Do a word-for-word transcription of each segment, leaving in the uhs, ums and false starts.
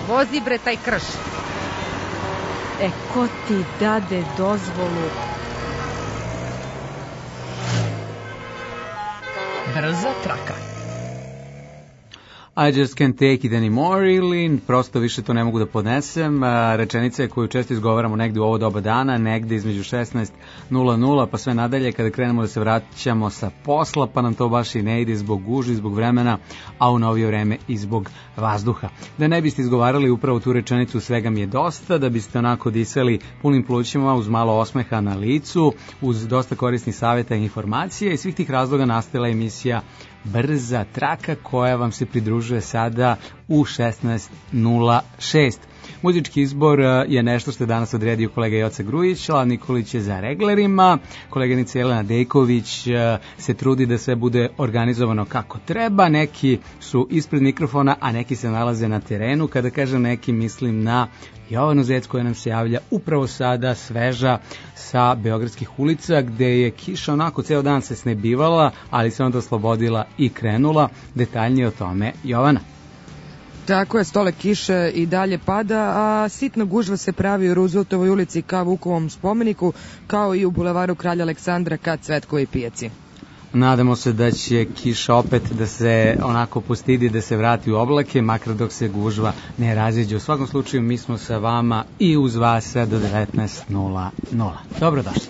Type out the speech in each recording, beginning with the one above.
vozi bre taj krš. E, ko ti dade dozvolu? Brza traka. I just can't take it anymore, ili prosto više to ne mogu da podnesem. Rečenica je koju često izgovaramo negde u ovo doba dana, negde između šesnaest nula nula pa sve nadalje kada krenemo da se vraćamo sa posla, pa nam to baš i ne ide zbog gužvi, zbog vremena, a u novije vreme i zbog vazduha. Da ne biste izgovarali upravo tu rečenicu svega mi je dosta, da biste onako disali punim plućima uz malo osmeha na licu, uz dosta korisnih savjeta i informacija, i svih tih razloga nastala emisija Brza traka koja vam se pridružuje sada u šesnaest nula šest. Muzički izbor je nešto što je danas odredio kolega Joca Grujić, Lav Nikolić je za reglerima, koleganica Jelena Dejković se trudi da sve bude organizovano kako treba, neki su ispred mikrofona, a neki se nalaze na terenu. Kada kažem neki, mislim na Jovanu Zec koja nam se javlja upravo sada, sveža sa beogradskih ulica, gde je kiša onako ceo dan se snebivala, ali se onda oslobodila i krenula. Detaljnije o tome Jovana. Tako je, stole kiše i dalje pada, a sitna gužva se pravi u Rooseveltovoj ulici ka Vukovom spomeniku, kao i u bulevaru Kralja Aleksandra ka Cvetkovoj pijaci. Nadamo se da će kiša opet da se onako postidi, da se vrati u oblake, makar dok se gužva ne raziđe. U svakom slučaju mi smo sa vama i uz vas do devetnaest nula nula. Dobrodošli.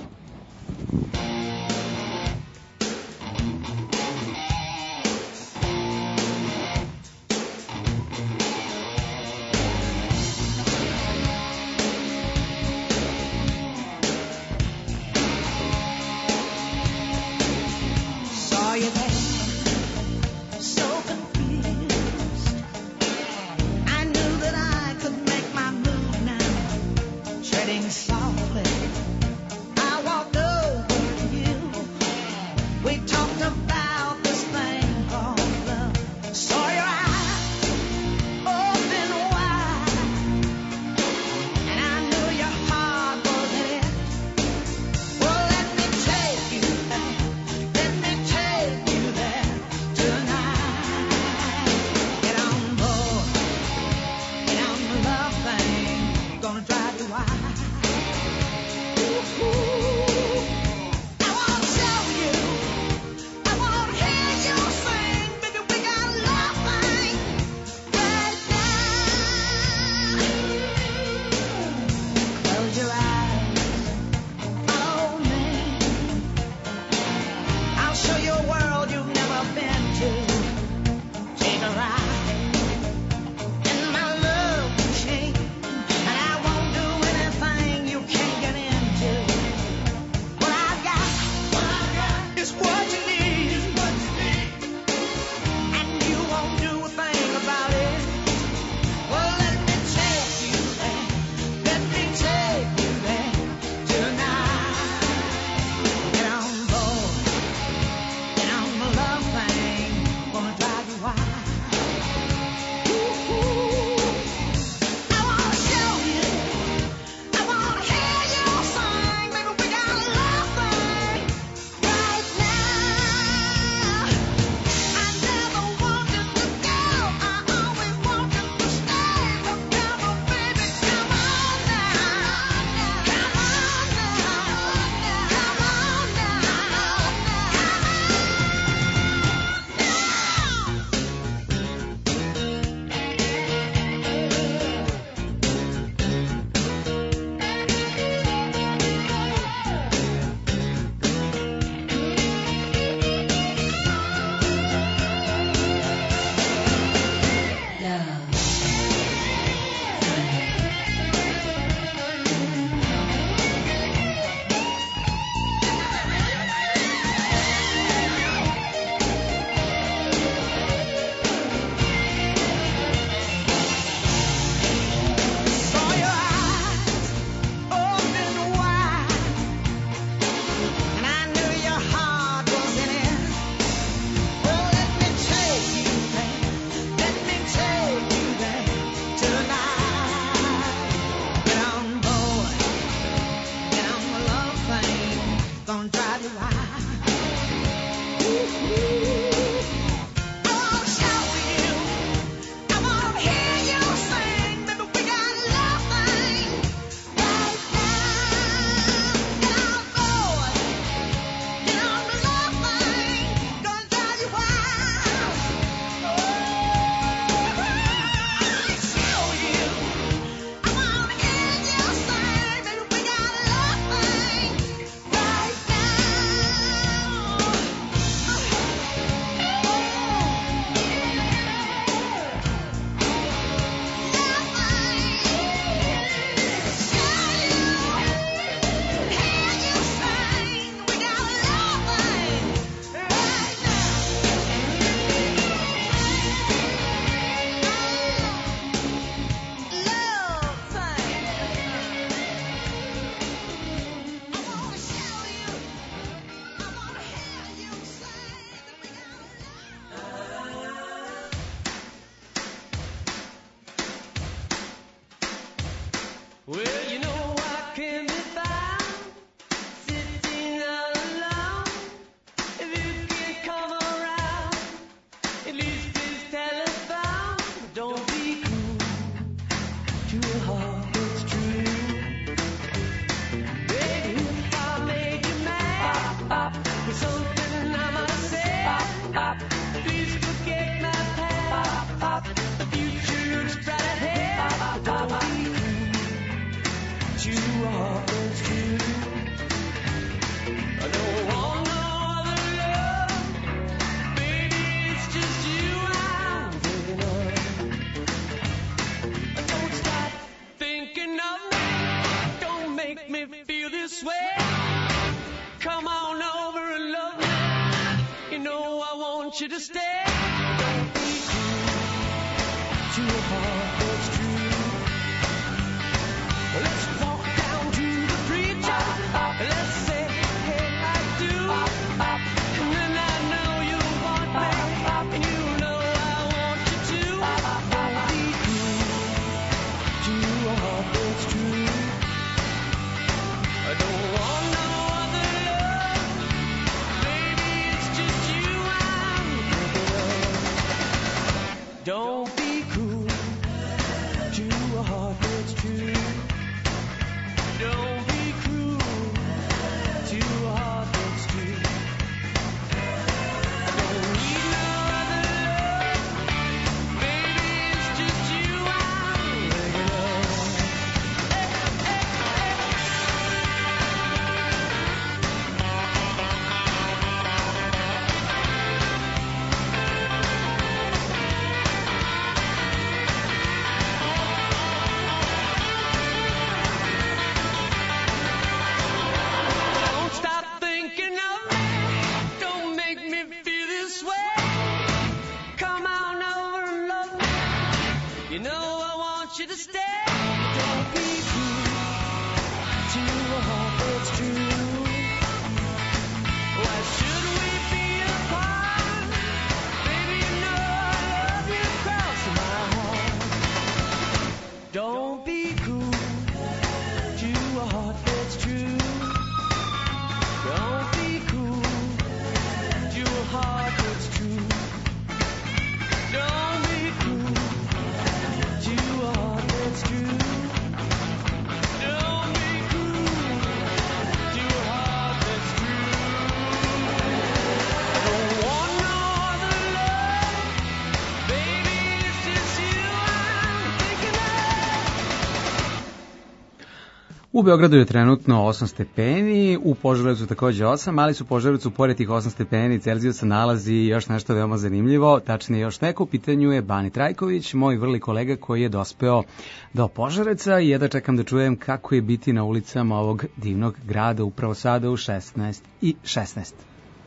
U Beogradu je trenutno osam stepeni, u Požarevcu takođe osam, ali su u Požarevcu pored tih osam stepeni Celzijusa nalazi još nešto veoma zanimljivo, tačnije još neko. U pitanju je Bani Trajković, moj vrli kolega koji je dospeo do Požarevca i jedva čekam da čujem kako je biti na ulicama ovog divnog grada upravo sada u šesnaest i šesnaest.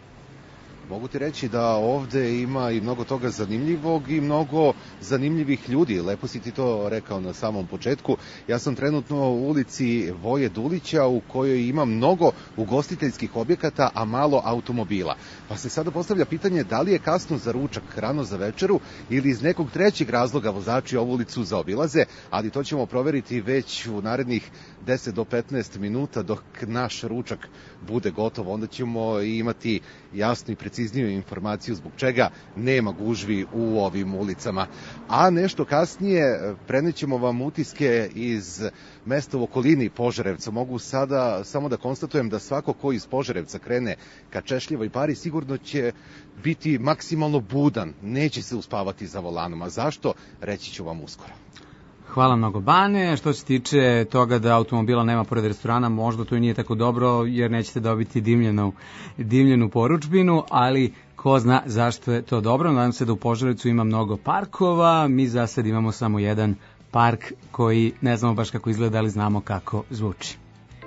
Mogu ti reći da ovde ima i mnogo toga zanimljivog i mnogo zanimljivih ljudi. Lepo si ti to rekao na samom početku. Ja sam trenutno u ulici Voje Dulića u kojoj ima mnogo ugostiteljskih objekata, a malo automobila. Pa se sada postavlja pitanje da li je kasno za ručak, rano za večeru ili iz nekog trećeg razloga vozači ovu ulicu zaobilaze, ali to ćemo proveriti već u narednih deset do petnaest minuta dok naš ručak bude gotov. Onda ćemo imati jasnu i precizniju informaciju zbog čega nema gužvi u ovim ulicama. A nešto kasnije prenećemo vam utiske iz mesta u okolini Požarevca. Mogu sada samo da konstatujem da svako ko iz Požarevca krene ka Češljevoj pari sigurno će biti maksimalno budan, neće se uspavati za volanom. A zašto? Reći ću vam uskoro. Hvala mnogo, Bane. Što se tiče toga da automobila nema pored restorana, možda to i nije tako dobro, jer nećete dobiti dimljenu, dimljenu poručbinu, ali ko zna zašto je to dobro. Nadam se da u Požarevcu ima mnogo parkova, mi za sad imamo samo jedan park koji ne znamo baš kako izgleda, ali znamo kako zvuči.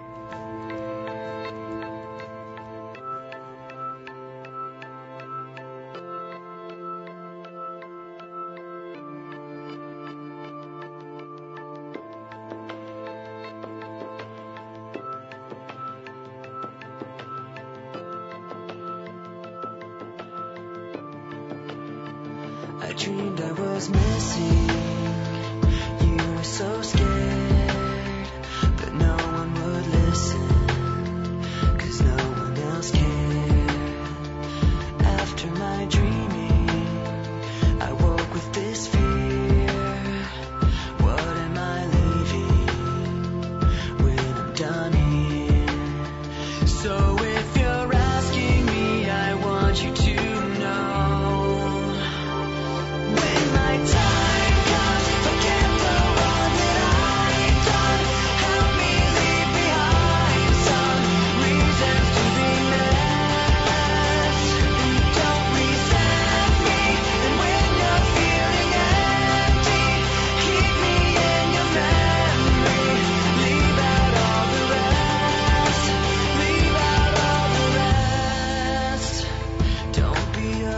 I dreamed I was missing, you were so scared, but no one would listen, 'cause no one else cared. After my dreaming, I woke with this fear, what am I leaving, when I'm done here? So if you're asking me, I want you to time comes, forget the one that I've done. Help me leave.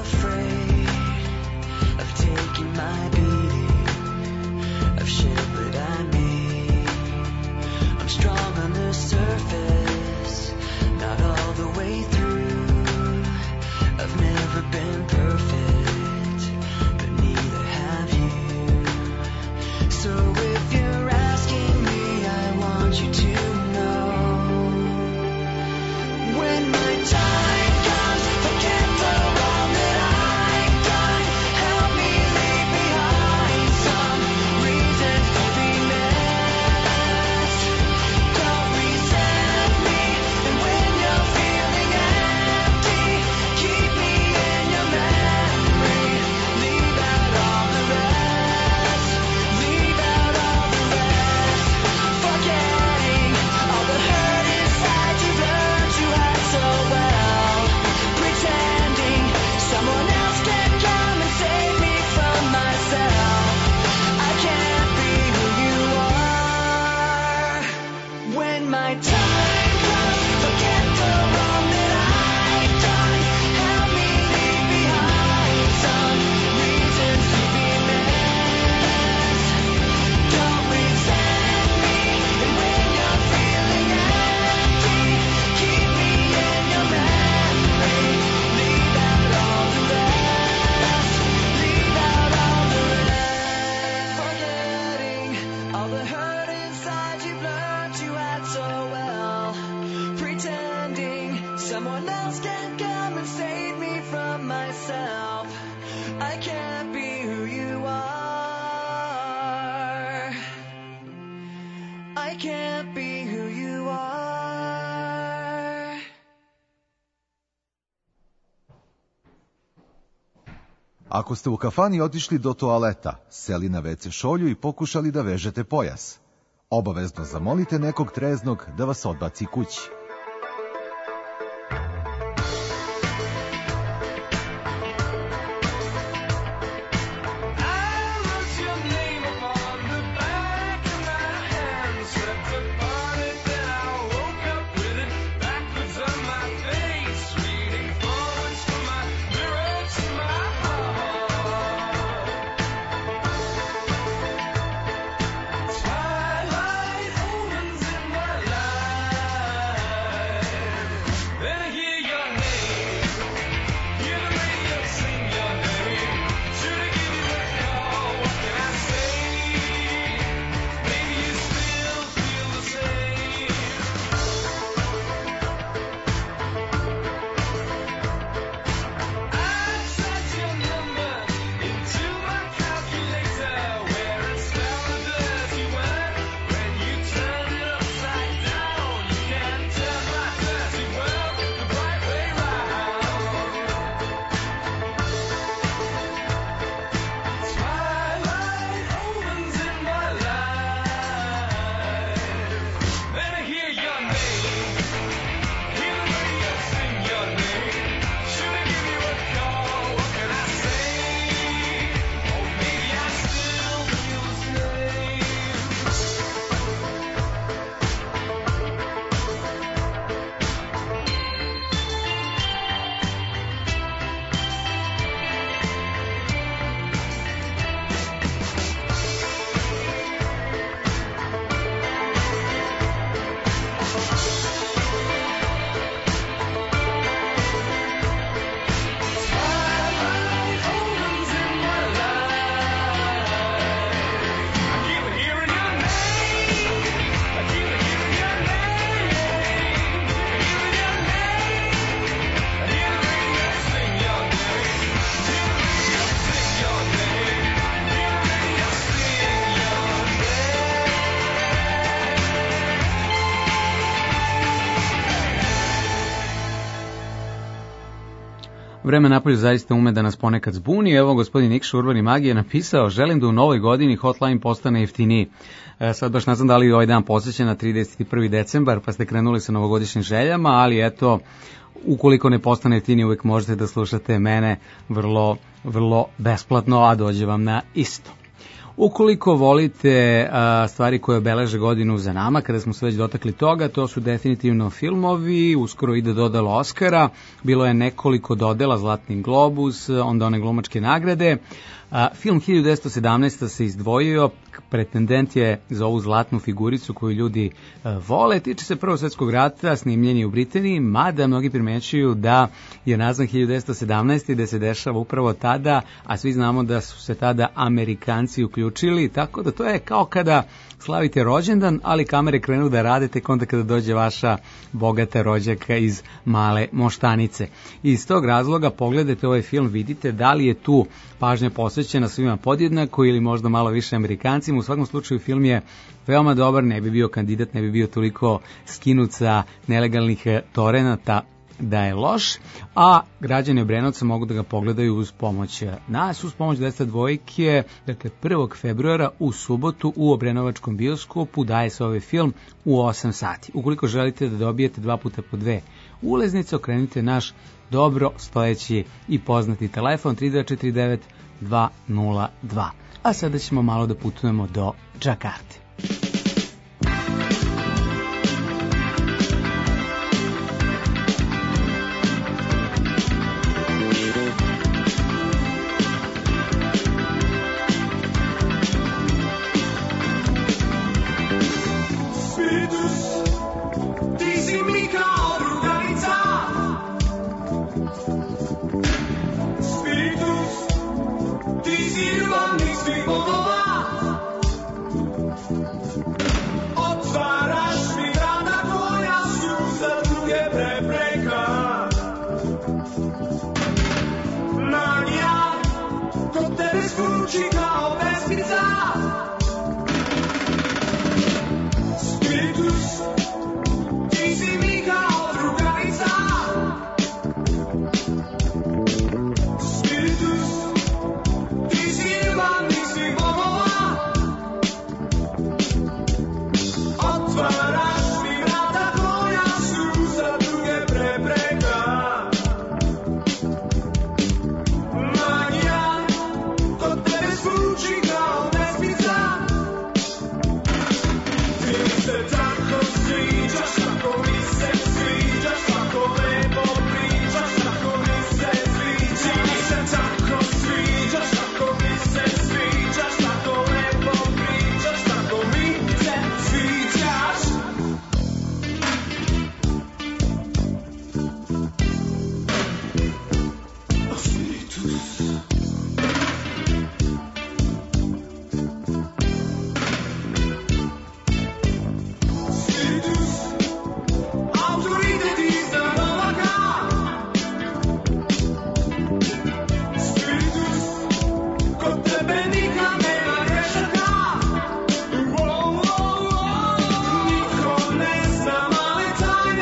afraid of taking my beating, of shit that I made. I'm strong on the surface, not all the way through. I've never been perfect, but neither have you. So if you're asking me, I want you to know, when my time comes, forget the wrong that I've done. Help me leave behind some reasons to be missed. Don't resent me, and when you're feeling empty, keep me in your memory. Leave out all the rest. Leave out all the rest. Forgetting all the hurt inside you learned you had so well. Pretending someone else can come and save me from myself. I can't be who you are. When my time comes, forget the wrong that I've done. Help me leave behind some reasons to be missed. Don't resent me, and when you're feeling empty, keep me in your memory. Leave out all the rest. Leave out all the rest. Forgetting all the hurt inside you've learned you had so well. Pretending someone else can come and save me from myself. I can't be who you are. I can't be who you are. Ako ste u kafani otišli do toaleta, seli na ve ce šolju i pokušali da vežete pojas, obavezno zamolite nekog treznog da vas odbaci kući. Vreme napolju zaista ume da nas ponekad zbuni. Evo, gospodin Nikša Urbani Magija je napisao: želim da u novoj godini hotline postane jeftiniji. E, sad baš ne znam da li je ovaj dan posvećen na trideset prvi decembar, pa ste krenuli sa novogodišnjim željama, ali eto, ukoliko ne postane jeftiniji, uvijek možete da slušate mene vrlo, vrlo besplatno, a dođe vam na isto. Ukoliko volite a, stvari koje obeleže godinu za nama, kada smo se već dotakli toga, to su definitivno filmovi, uskoro ide dodala Oscara, bilo je nekoliko dodela, Zlatni globus, onda one glumačke nagrade. A, film hiljadu devetsto sedamnaeste. se izdvojio, pretendent je za ovu zlatnu figuricu koju ljudi a, vole, tiče se Prvog svjetskog rata, snimljen je u Britaniji, mada mnogi primećuju da je nazvan hiljadu devetsto sedamnaeste. i da se dešava upravo tada, a svi znamo da su se tada Amerikanci uključili, tako da to je kao kada slavite rođendan, ali kamere krenu da rade tek onda kada dođe vaša bogata rođaka iz Male Moštanice. I iz tog razloga pogledajte ovaj film, vidite da li je tu pažnja posvećena svima podjednako ili možda malo više Amerikancima. U svakom slučaju film je veoma dobar, ne bi bio kandidat, ne bi bio toliko skinut sa nelegalnih torenata da je loš, a građani Obrenovca mogu da ga pogledaju uz pomoć nas, uz pomoć dvesta dvojke, dakle prvog februara u subotu u Obrenovačkom bioskopu daje se ovaj film u osam sati. Ukoliko želite da dobijete dva puta po dve ulaznice, okrenite naš dobro stojeći i poznati telefon tri dva četiri devet dva nula dva. A sada ćemo malo da putujemo do Džakarte.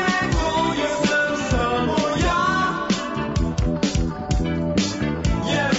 Yeah.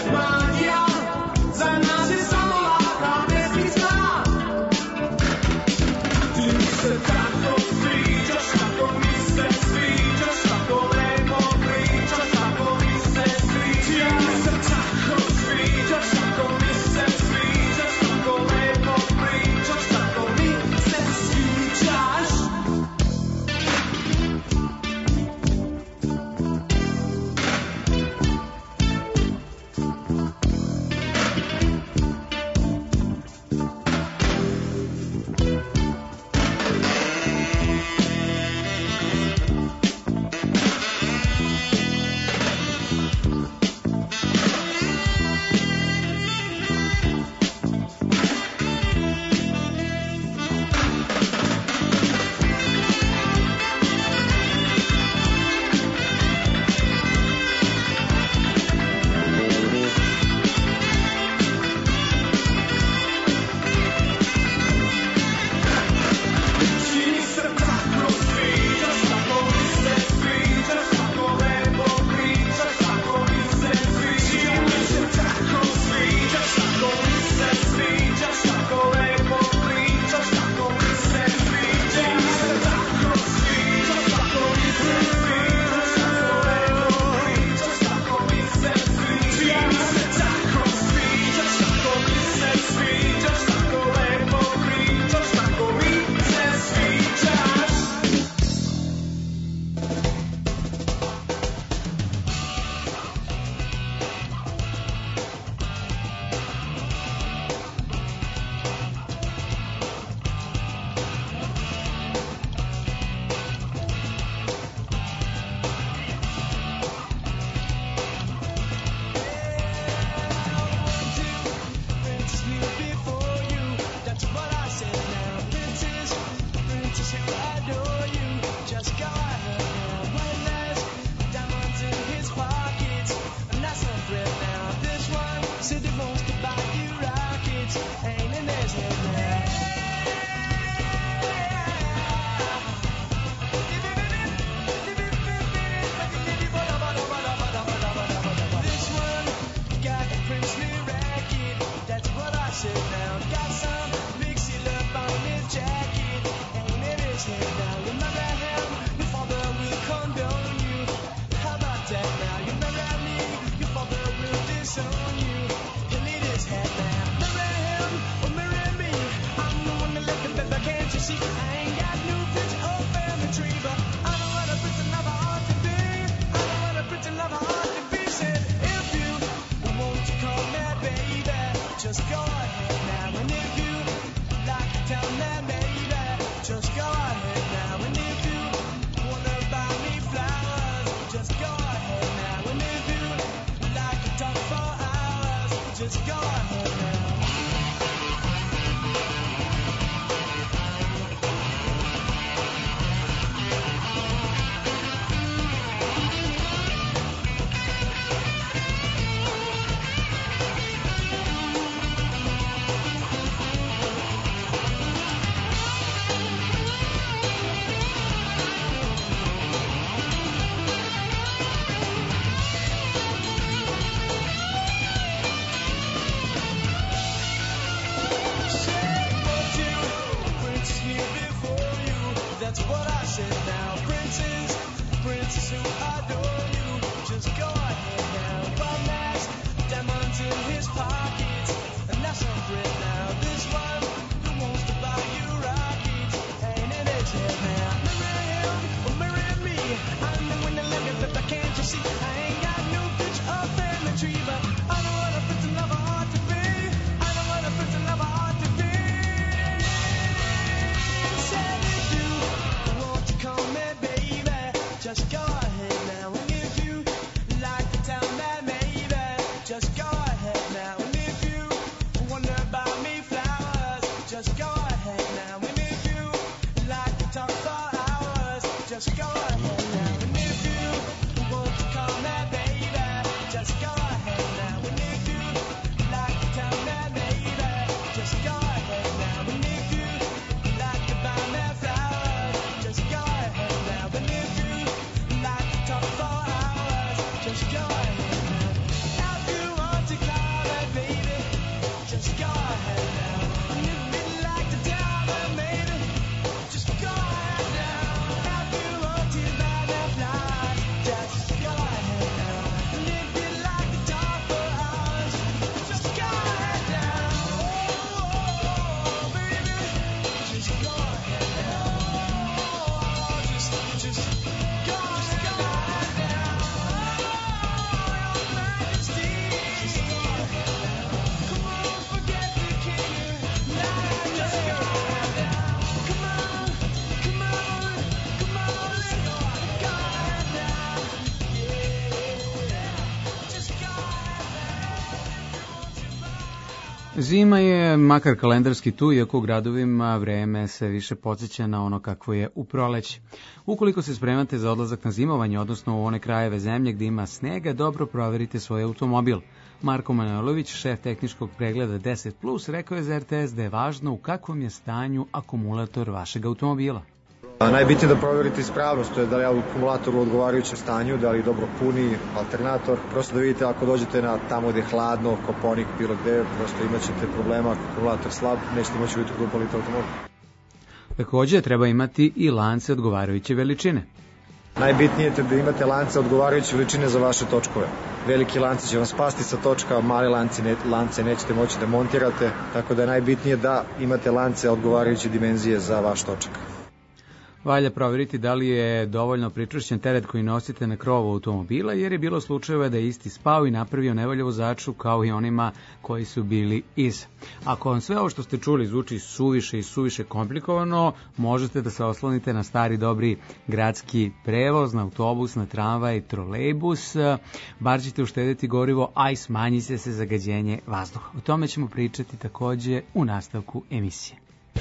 Zima je makar kalendarski tu, iako u gradovima vreme se više podsjeća na ono kakvo je u proleći. Ukoliko se spremate za odlazak na zimovanje, odnosno u one krajeve zemlje gde ima snega, dobro proverite svoj automobil. Marko Manojlović, šef tehničkog pregleda deset plus, rekao je za R T S da je važno u kakvom je stanju akumulator vašeg automobila. A najbitnije da proverite ispravnost, to je da li je akumulator u odgovarajućem stanju, da li dobro puni alternator. Prosto da vidite ako dođete na tamo gde je hladno, Koponik, bilo gde, prosto imat ćete problema, ako akumulator slab, nećete moći vidjeti da upalite automobil. Takođe treba imati i lance odgovarajuće veličine. Najbitnije je da imate lance odgovarajuće veličine za vaše točkove. Veliki lanci će vam spasti sa točka, mali lance, ne, lance nećete moći da montirate, tako da je najbitnije da imate lance odgovarajuće dimenzije za vaš točak. Valja provjeriti da li je dovoljno pričvršćen teret koji nosite na krovu automobila, jer je bilo slučajeva da je isti spao i napravio nevolju vozaču kao i onima koji su bili iza. Ako vam sve ovo što ste čuli zvuči suviše i suviše komplikovano, možete da se oslonite na stari dobri gradski prevoz, na autobus, na tramvaj, trolejbus, bar ćete uštediti gorivo, a i smanjit će se zagađenje vazduha. O tome ćemo pričati takođe u nastavku emisije.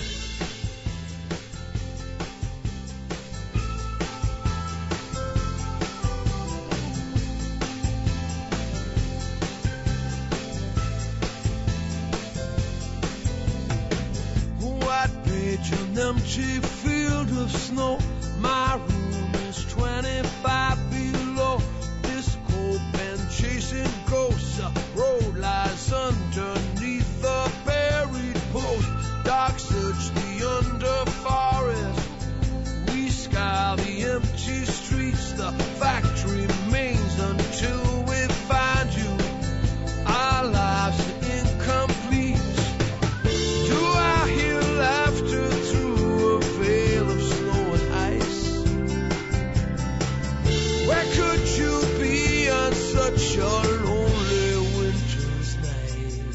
An empty field of snow. My room is twenty-five below. This cold been chasing ghosts. A road lies underneath the buried post. Dark search the under forest. We scour the empty streets. The fact remains until we find you. Our lives are incomplete. Do I hear laughter through a veil of snow and ice? Where could you be on such a lonely winter's night?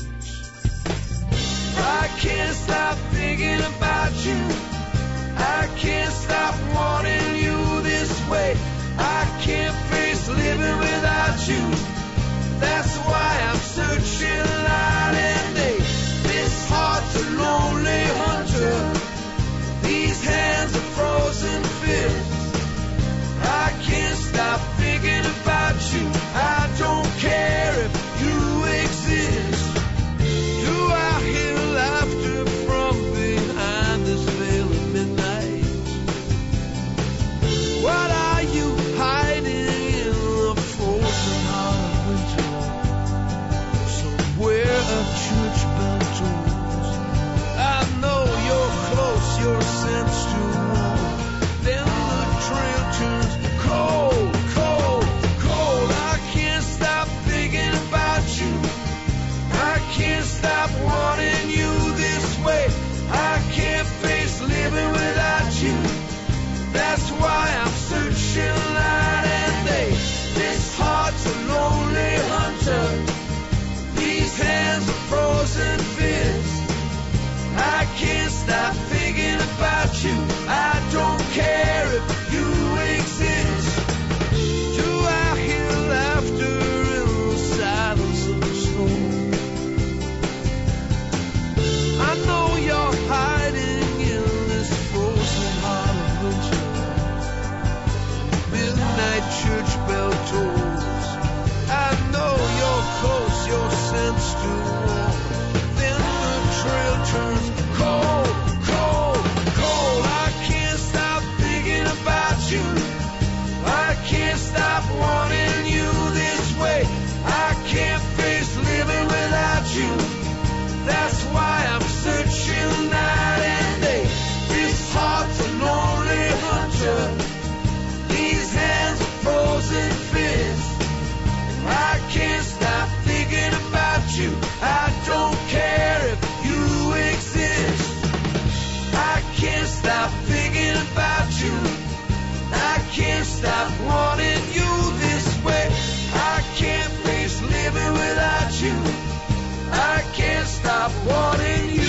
I can't stop thinking about you. I can't stop wanting you this way. I can't face living without you. That's why I'm searching night and day. This heart's a lonely hunter. These hands are frozen fists. I can't stop thinking about you. I don't care if you exist. Do I hear laughter from behind this veil of midnight? What are you hiding in the frozen heart of winter? Somewhere a church bell tolls. I know you're close, your sense to warm. Then the trail turns cold, cold, cold. I can't stop thinking about you. I can't stop wanting you this way. I can't face living without you. That's why I'm searching night and day. This heart's a lonely hunter. These hands are frozen fists. I can't stop thinking about you. I don't care if you exist. Do I hear laughter in the silence of the storm? I know you're hiding in this frozen heart of winter. Midnight church bell tolls. I know you're close, your sense to warm. Then the trail turns cold, cold, cold. I can't stop thinking about you. I can't stop wanting you this way. I can't face living without you. That's why I'm searching night and day. This heart's a lonely hunter. These hands are frozen fists. I can't stop thinking about you. I don't care if you exist. I can't stop thinking about you. I can't stop wanting you this way. I can't face living without you. I can't stop wanting you.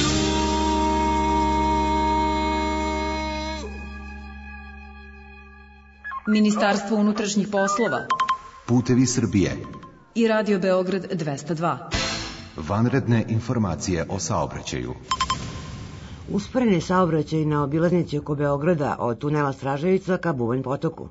Ministarstvo unutrašnjih poslova Putevi Srbije i Radio Beograd dvesta dva. Vanredne informacije o saobraćaju. Usporen je saobraćaj na obilaznici oko Beograda od tunela Straževica ka Bubanj potoku.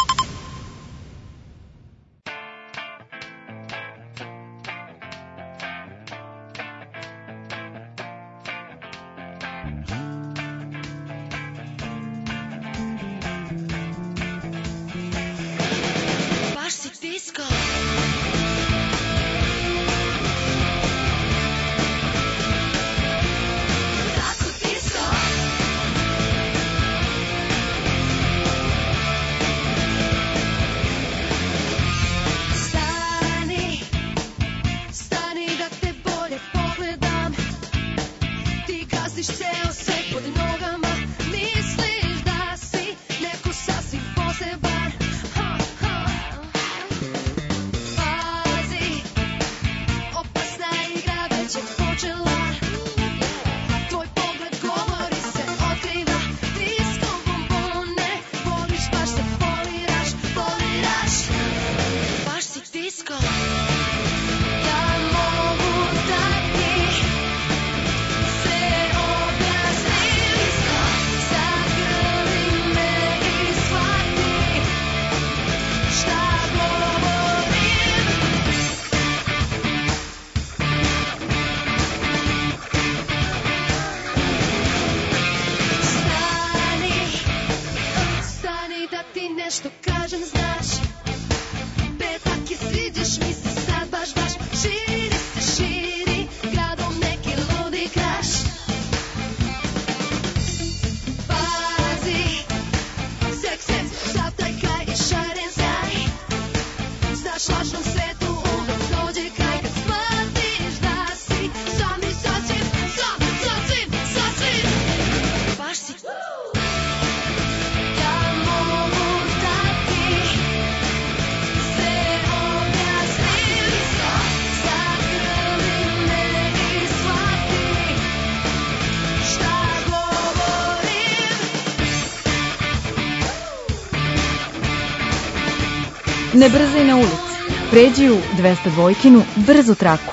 Ne brzaj na ulici. Pređi u dvesta dvojkinu brzu traku.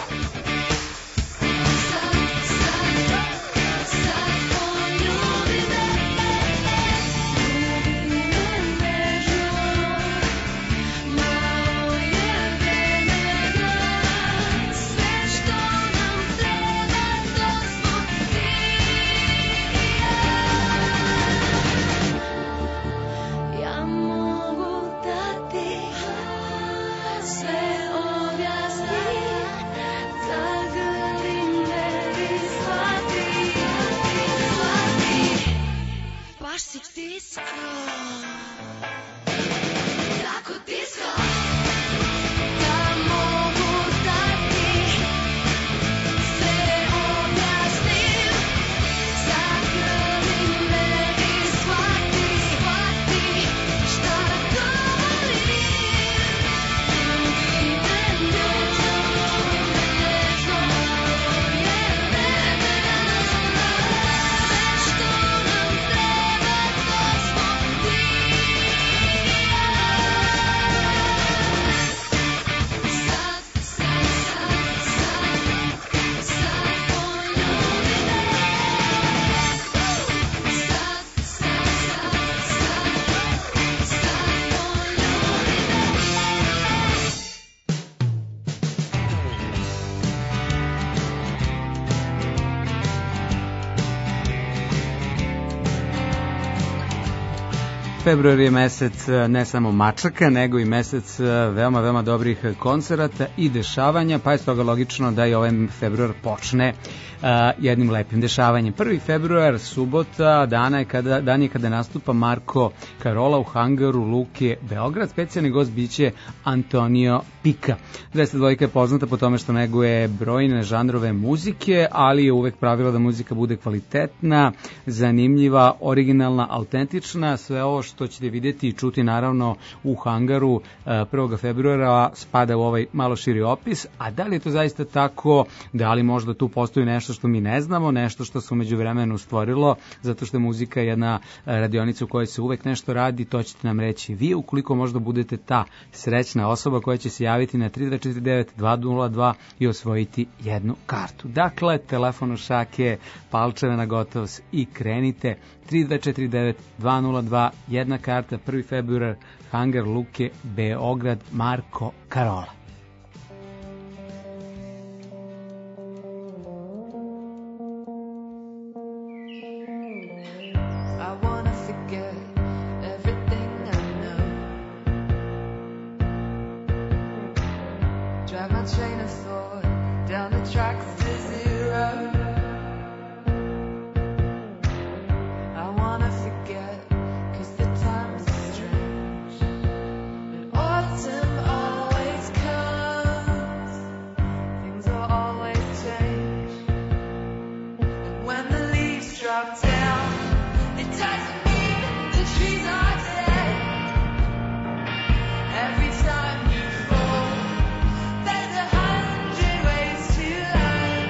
Februar je mesec ne samo mačaka, nego i mesec veoma, veoma dobrih koncerata i dešavanja, pa je stoga logično da i ovaj februar počne uh, jednim lepim dešavanjem. Prvi februar, subota, dana je kada, dan je kada nastupa Marko Karola u hangaru Luke Beograd. Specijalni gost biće Antonio Pika. dvesta dvojka je poznata po tome što neguje brojne žanrove muzike, ali je uvek pravilo da muzika bude kvalitetna, zanimljiva, originalna, autentična. Sve ovo što što ćete vidjeti i čuti naravno u hangaru prvog februara spada u ovaj malo širi opis, a da li je to zaista tako, da li možda tu postoji nešto što mi ne znamo, nešto što se umeđu vremenu stvorilo, zato što je muzika jedna radionica u kojoj se uvek nešto radi, to ćete nam reći vi, ukoliko možda budete ta srećna osoba koja će se javiti na tri dva četiri devet dva nula dva i osvojiti jednu kartu. Dakle, telefon u šake, palčeve na gotovs i krenite. Tri dva četiri devet dva nula dva, jedna karta, prvi februar, hangar Luke, Beograd, Marko Karola. Every time you fall, there's a hundred ways to learn.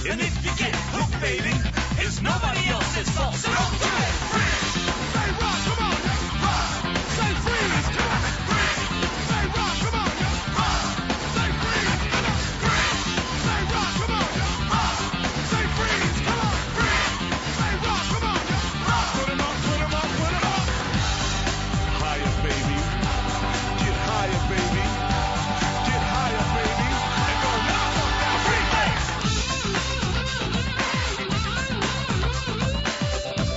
And if you get hooked, baby, it's nobody else's fault. So don't do it. Freeze. Say rock, come on, rock. Say freeze, come on, freeze. Say rock, come on, rock. Say freeze, come on, freeze. Say rock, come on, rock. Say freeze, come on, freeze. Say rock, come on, rock. Put 'em up, put 'em up, put 'em up. Higher, baby. Get higher, baby. Get higher, baby. And go knock off that freeway.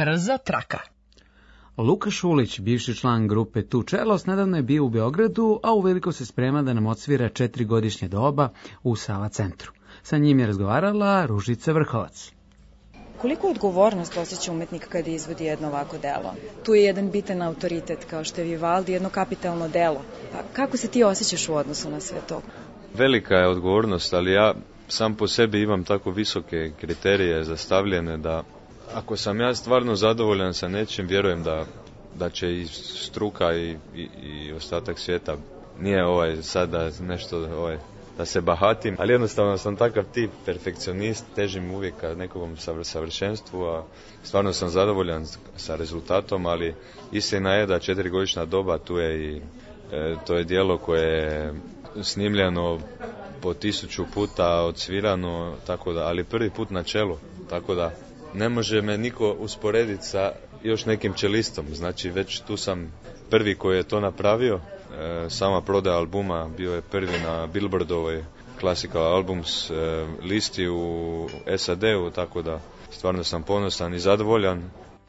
Brza traka. Luka Šulić, bivši član grupe Tu Čelos, nedavno je bio u Beogradu, a uveliko se sprema da nam odsvira četirigodišnje doba u Sava centru. Sa njim je razgovarala Ružica Vrhovac. Koliko odgovornost osjeća umetnik kada izvodi jedno ovako delo? Tu je jedan bitan autoritet kao što je Vivaldi, jedno kapitalno delo. Pa kako se ti osjećaš u odnosu na sve to? Velika je odgovornost, ali ja sam po sebi imam tako visoke kriterije zastavljene da ako sam ja stvarno zadovoljan sa nečim, vjerujem da, da će i struka i, i, i ostatak svijeta, nije ovaj sada nešto ovaj, da se bahatim, ali jednostavno sam takav tip, perfekcionist, težim uvijek ka nekom savršenstvu, a stvarno sam zadovoljan sa rezultatom, ali istina je da četiri-godišnja doba, tu je i e, to je djelo koje je snimljeno po tisuću puta, odsvirano, tako da, ali prvi put na čelu, tako da ne može me niko usporediti sa još nekim čelistom, znači već tu sam prvi koji je to napravio. E, sama prodaja albuma bio je prvi na Billboardovoj Classical Albums e, listi u S A D-u, tako da stvarno sam ponosan i zadovoljan.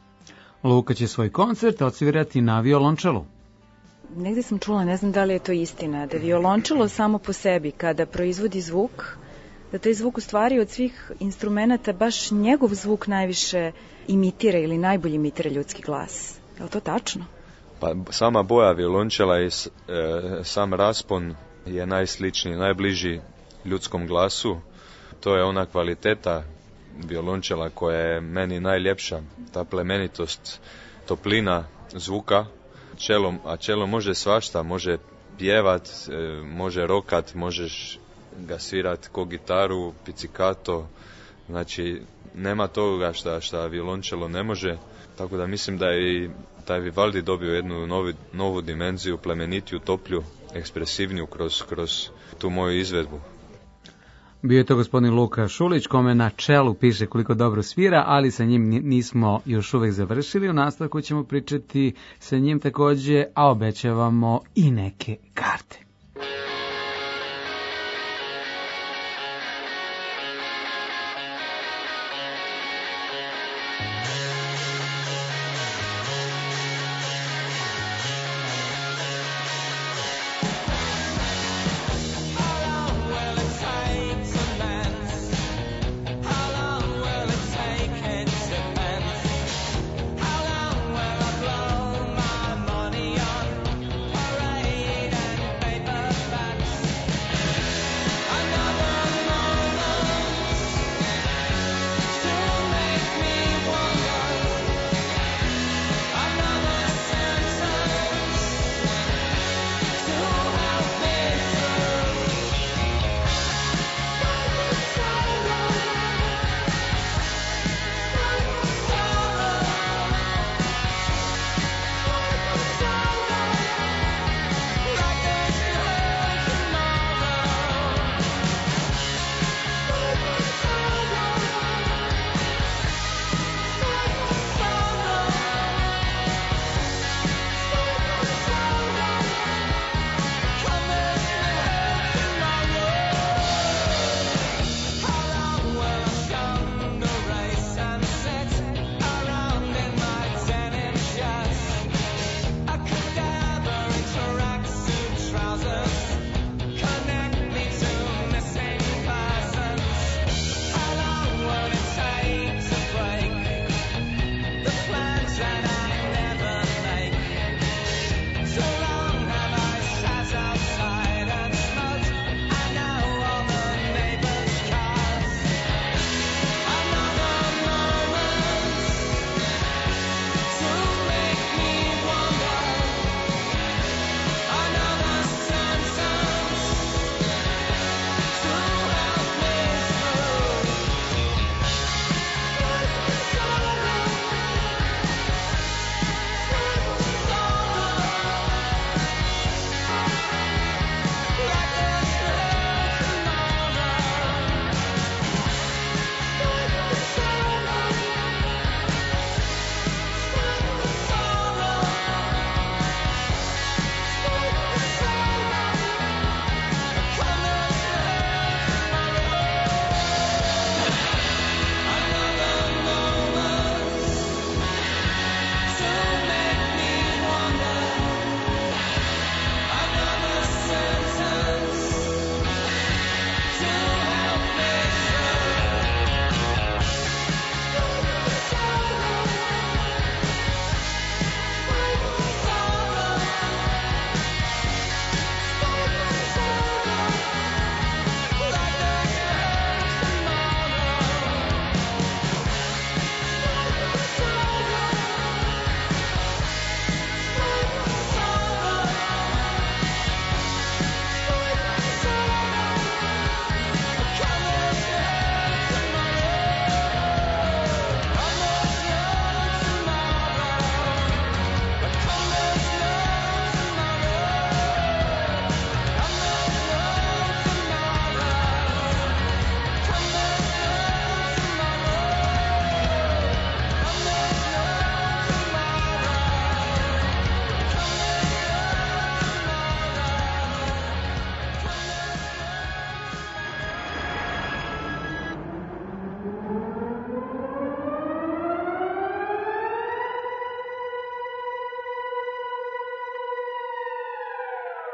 Luka će svoj koncert odsvirati na violončelu. Negde sam čula, ne znam da li je to istina, da violončelo samo po sebi kada proizvodi zvuk, da taj zvuk u stvari od svih instrumenta baš njegov zvuk najviše imitira ili najbolje imitira ljudski glas. Je li to tačno? Pa sama boja violončela i e, sam raspon je najsličniji, najbliži ljudskom glasu. To je ona kvaliteta violončela koja je meni najljepša, ta plemenitost, toplina zvuka. Čelo, a čelo može svašta, može pjevat, e, može rokat, možeš ga svirat ko gitaru, pizzicato, znači nema toga šta, šta violončelo ne može, tako da mislim da je i taj Vivaldi dobio jednu novu, novu dimenziju, plemenitiju, toplju, ekspresivniju kroz, kroz tu moju izvedbu. Bio je to gospodin Luka Šulić, kome na čelu piše koliko dobro svira, ali sa njim nismo još uvek završili. U nastavku ćemo pričati sa njim takođe, a obećavamo i neke karte. Paper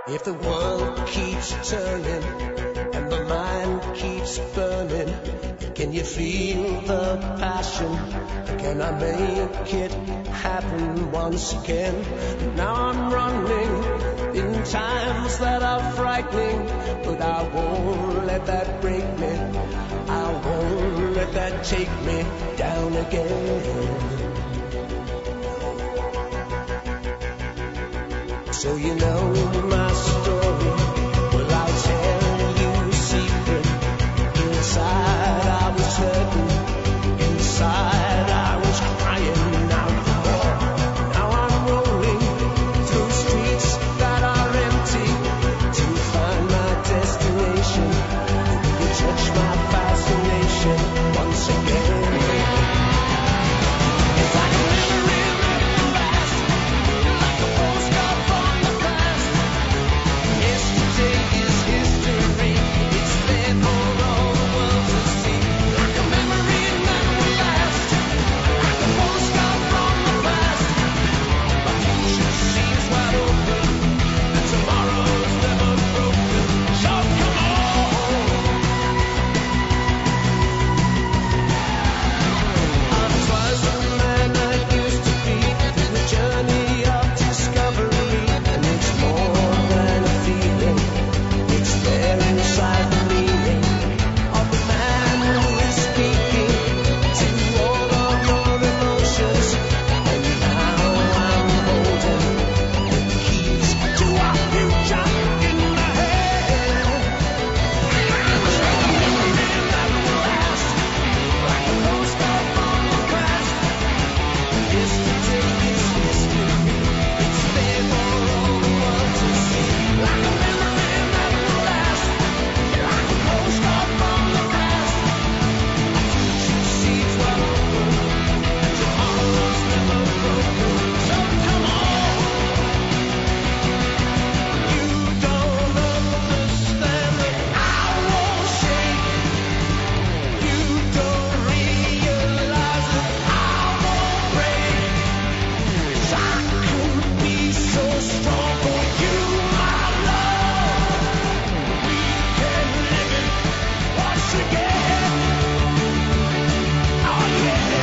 If the world keeps turning and the mind keeps burning, can you feel the passion? Can I make it happen once again? Now I'm running in times that are frightening, but I won't let that break me. I won't let that take me down again. So you know my story, well I'll tell you a secret. Inside I was hurting, inside I was crying out for more. Now I'm rolling through streets that are empty to find my destination. You touch my fascination once again. It's like a memory that will last, like a postcard from the past. Yesterday is history, it's there for all the world to see. Like a memory that will last, like a postcard from the past. My future seems wide open, and tomorrow's never broken. So come on. I'm twice the man I used to be, in the journey of discovery, and it's more than a feeling. It's there inside the meaning of the man who is speaking to all of your emotions. And now I'm holding the keys to our future in my hand. Like a memory that will last, like a postcard from the past. Yesterday is history, it's there for all the world to see. Like a memory that will last, like a postcard from the past. My future seems wide open, and tomorrow's never broken. So come on. You don't understand that I won't shake. You don't realize that I won't break. 'Cause I could be so strong for you, my love. We can live it once again. Oh yeah.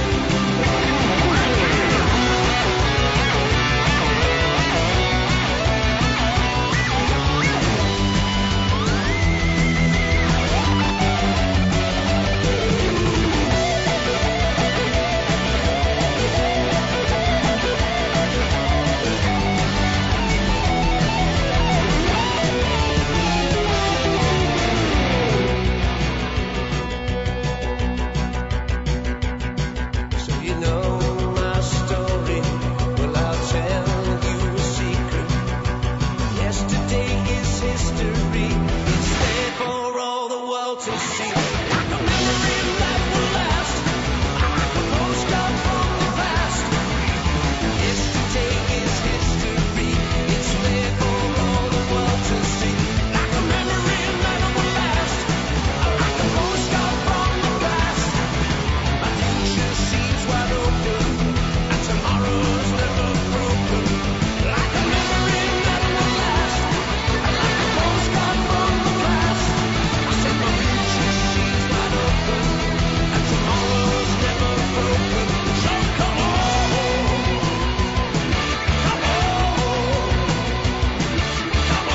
So you know my story, well I'll tell you a secret. Yesterday is history, it's there for all the world to see. Like a memory that will last, like a postcard from the past. Yesterday is history, it's there for all the world to see. Like a memory that will last, like a postcard from the past. My future seems wide open, and tomorrow's never broken. Like a memory that will last, like a postcard from the past. I said my future seems wide open, and tomorrow's never broken. So come on, come on, come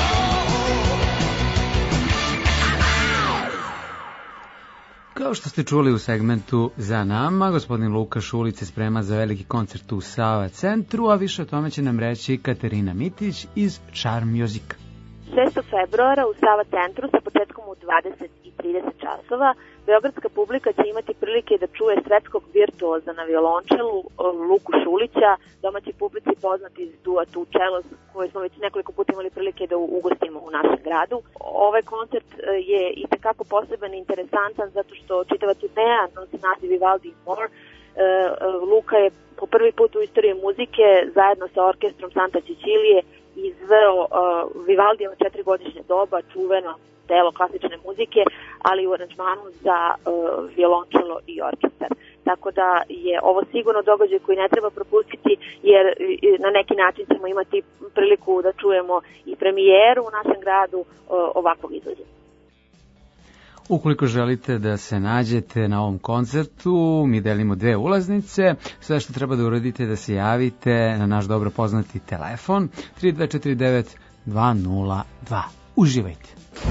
on. Kao što ste čuli u segmentu Za nama, gospodin Luka Šulić se sprema za veliki koncert u Sava centru, a više o tome će nam reći Katarina Mitić iz Charm Music. šestog februara u Sava centru sa početkom u dvadeset i trideset časova beogradska publika će imati prilike da čuje svetskog virtuoza na violončelu Luku Šulića, domaći publici poznati iz dua Tu Čelos, koji smo već nekoliko puta imali prilike da ugostimo u našem gradu. Ovaj koncert je i tekako poseban i interesantan zato što čitava turneja nosi naziv Vivaldi and More. Luka je po prvi put u istoriji muzike zajedno sa orkestrom Santa Cecilije izveo uh, Vivaldijevo četiri-godišnje doba, čuveno delo klasične muzike, ali u aranžmanu za uh, violončelo i orkestar. tako da je ovo sigurno događaj koji ne treba propustiti, jer na neki način ćemo imati priliku da čujemo i premijeru u našem gradu ovakvog izvođenja. Ukoliko želite da se nađete na ovom koncertu, mi delimo dve ulaznice. Sve što treba da uradite je da se javite na naš dobro poznati telefon tri dve četiri devet dva nula dva. Uživajte!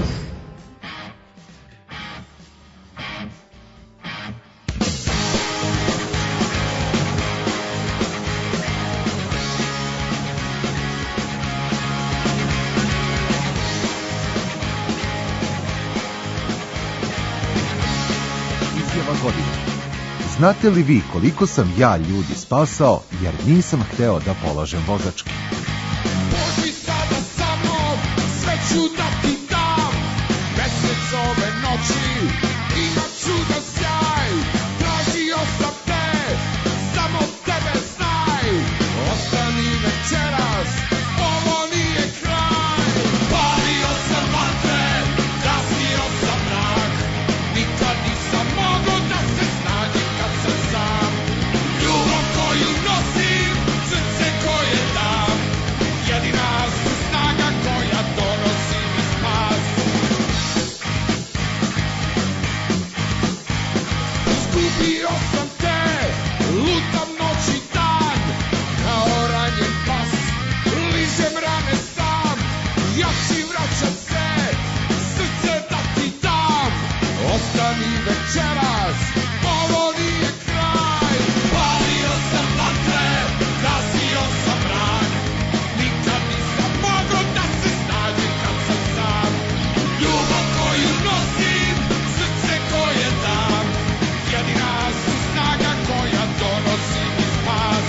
Znate li vi koliko sam ja ljudi spasao, jer nisam hteo da polažem vozački? Pođi sada sa mnom, sve ću da ti dam, mesec ove noći, imat ću da sjaj, tražio sam te, samo tebe znaj, ostani večeras, ovo nije kraj, palio sam vatre, gasio sam mrak, nikad nisam mogo da se snađem kad sam sam, ljubav koju nosim, srce koje dam, jedina su snaga koja donosi mi spas. Izgubio sam te, lutam noć i dan, kao ranjen pas, ližem rane sam, ja ću vraćat se, srce da ti dam, ostani večeras, ovo nije kraj. Palio sam vatre, gasio sam mrak, nikad nisam mogo da se snađem kad sam sam, ljubav koju nosim, srce koje dam, jedina su snaga koja donosi mi spas.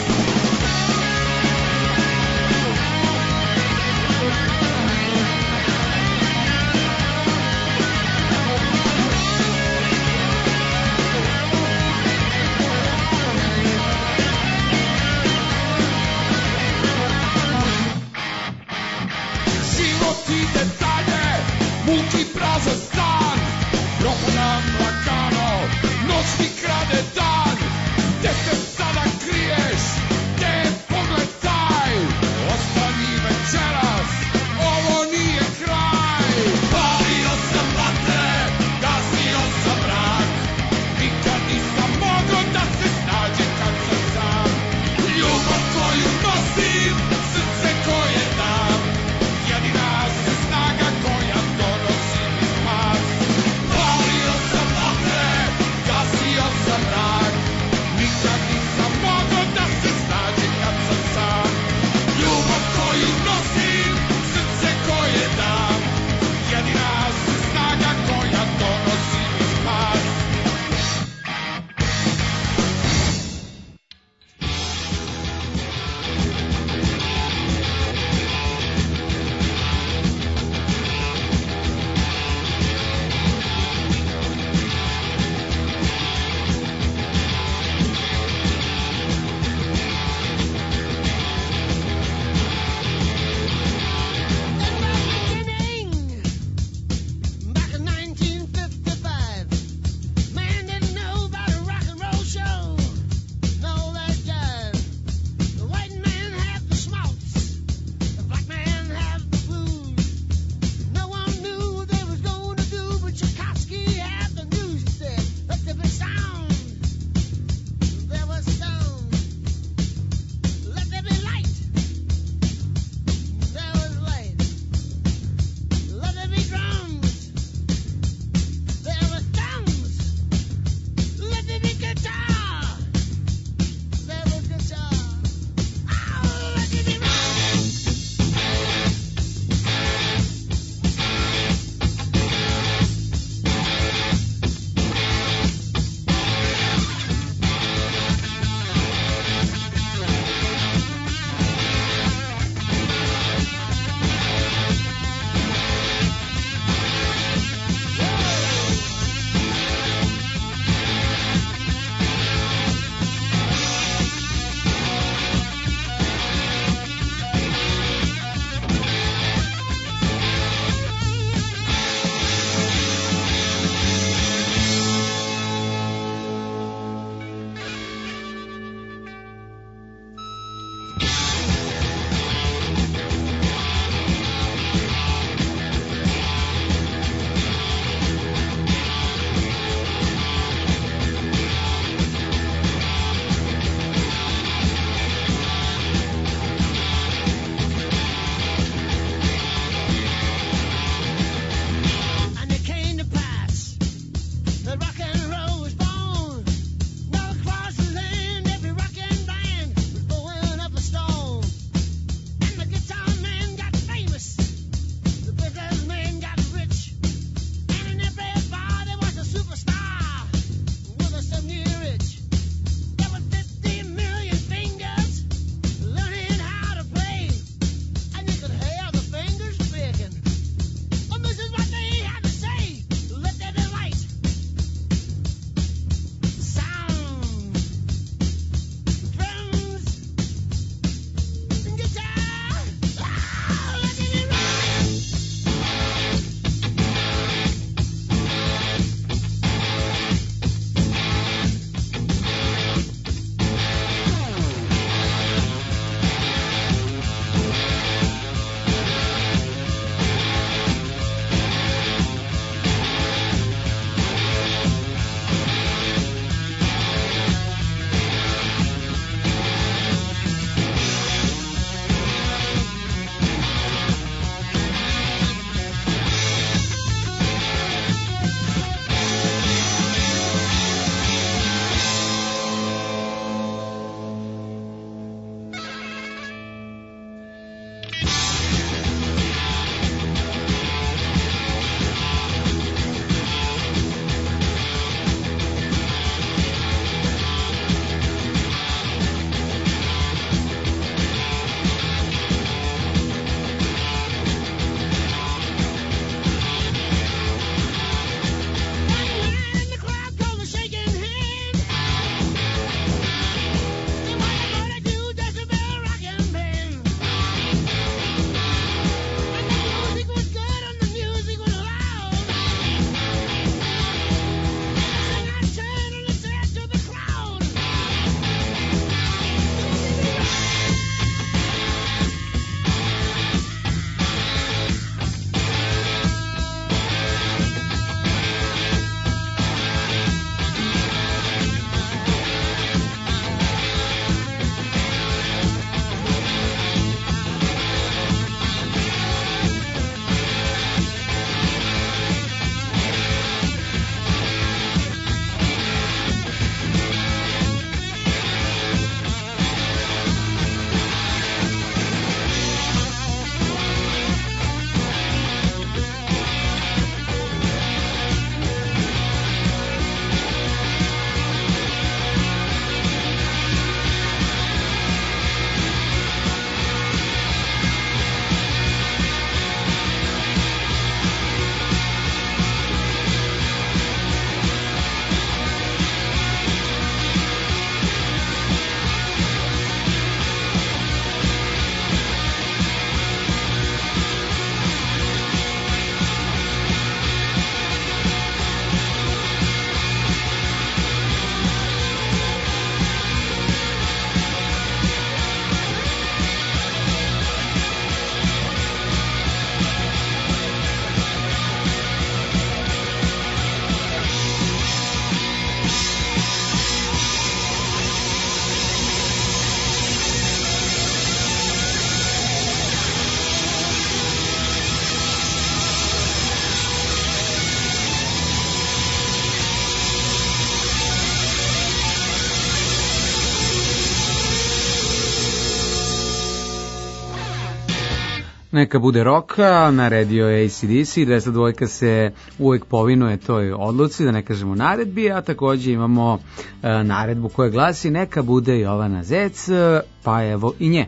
Neka bude roka, naredio je A C D C, dvesta dva se uvek povinuje toj odluci, da ne kažemo naredbi, a takođe imamo e, naredbu koja glasi neka bude Jovana Zec, pa evo i nje.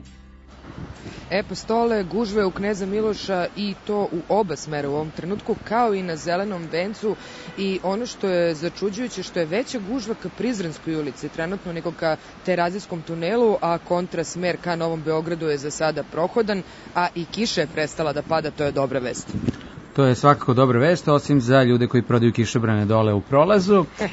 E pa Stole, gužve u Kneza Miloša i to u oba smera u ovom trenutku, kao i na Zelenom vencu, i ono što je začuđujuće, što je veća gužva ka Prizrenskoj ulici trenutno nego ka Terazijskom tunelu, a kontrasmer ka Novom Beogradu je za sada prohodan, a i kiša je prestala da pada, to je dobra vest. To je svakako dobra vest, osim za ljude koji prodaju kišobrane dole u prolazu. E,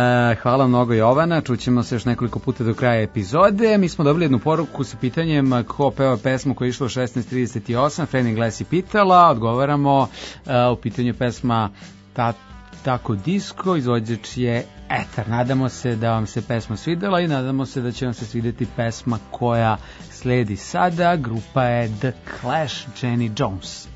hvala mnogo Jovana, čućemo se još nekoliko puta do kraja epizode. Mi smo dobili jednu poruku sa pitanjem ko peva pesmu koja je išla u šesnaest trideset osam, Fanny Glass je pitala, odgovaramo, e, u pitanju pesma ta, Tako Disco, izvođač je Etar. Nadamo se da vam se pesma svidela i nadamo se da će vam se svideti pesma koja sledi sada. Grupa je The Clash, Jenny Jones.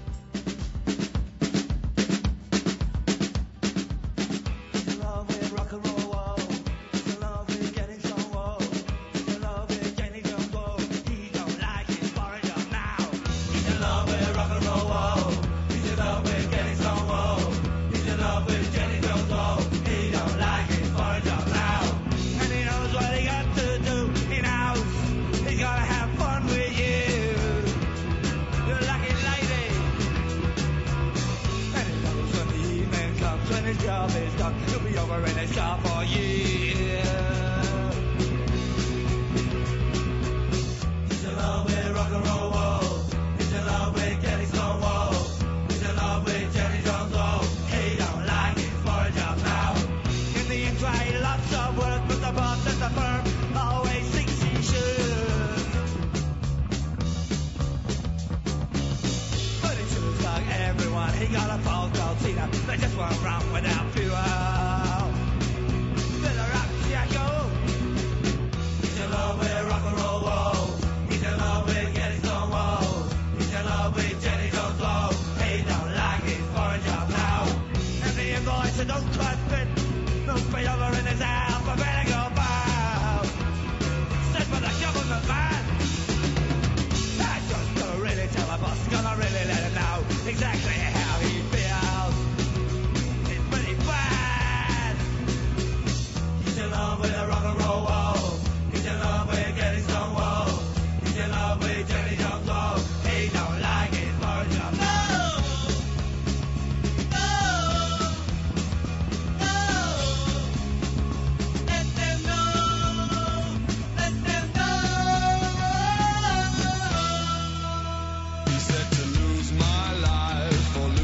Said to lose my life for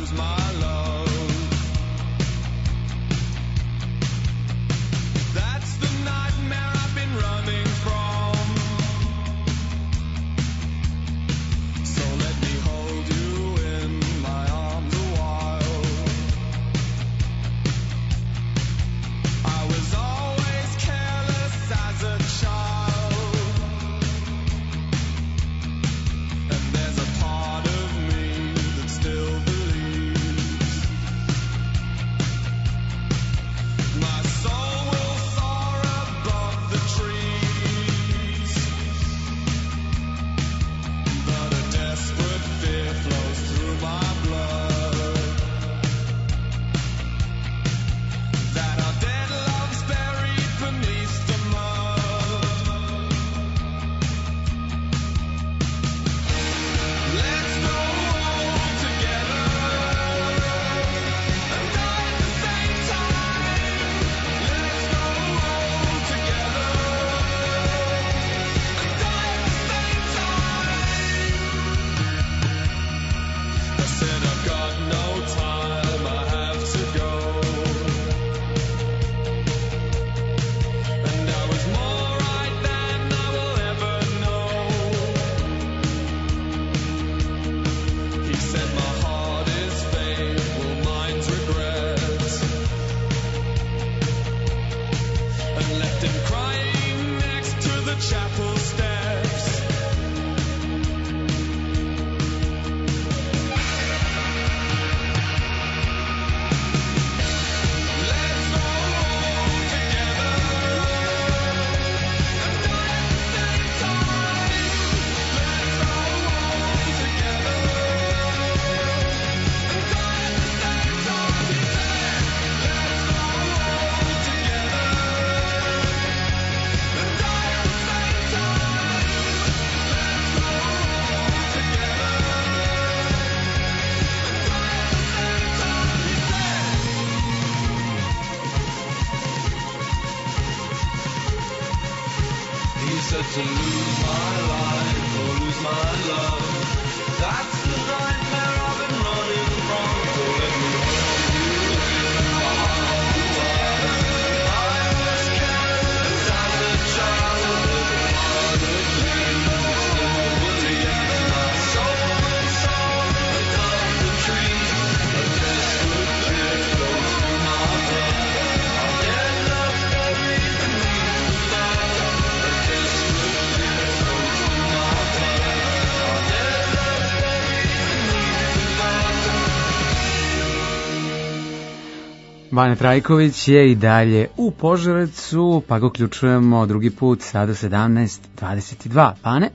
said to lose my life or lose my love. That's the nightmare I've been running from. So let me hold you in my arms. I was careless as a child. Undepartedly, still believe my soul and soul above the trees. A desperate drift goes through my blood. I'll end up buried beneath the mud. A desperate drift goes through my blood. I'll end up buried beneath the mud. Bane Trajković je i dalje u Požarevcu, pa ga uključujemo drugi put, sada sedamnaest dvadeset dva. Bane?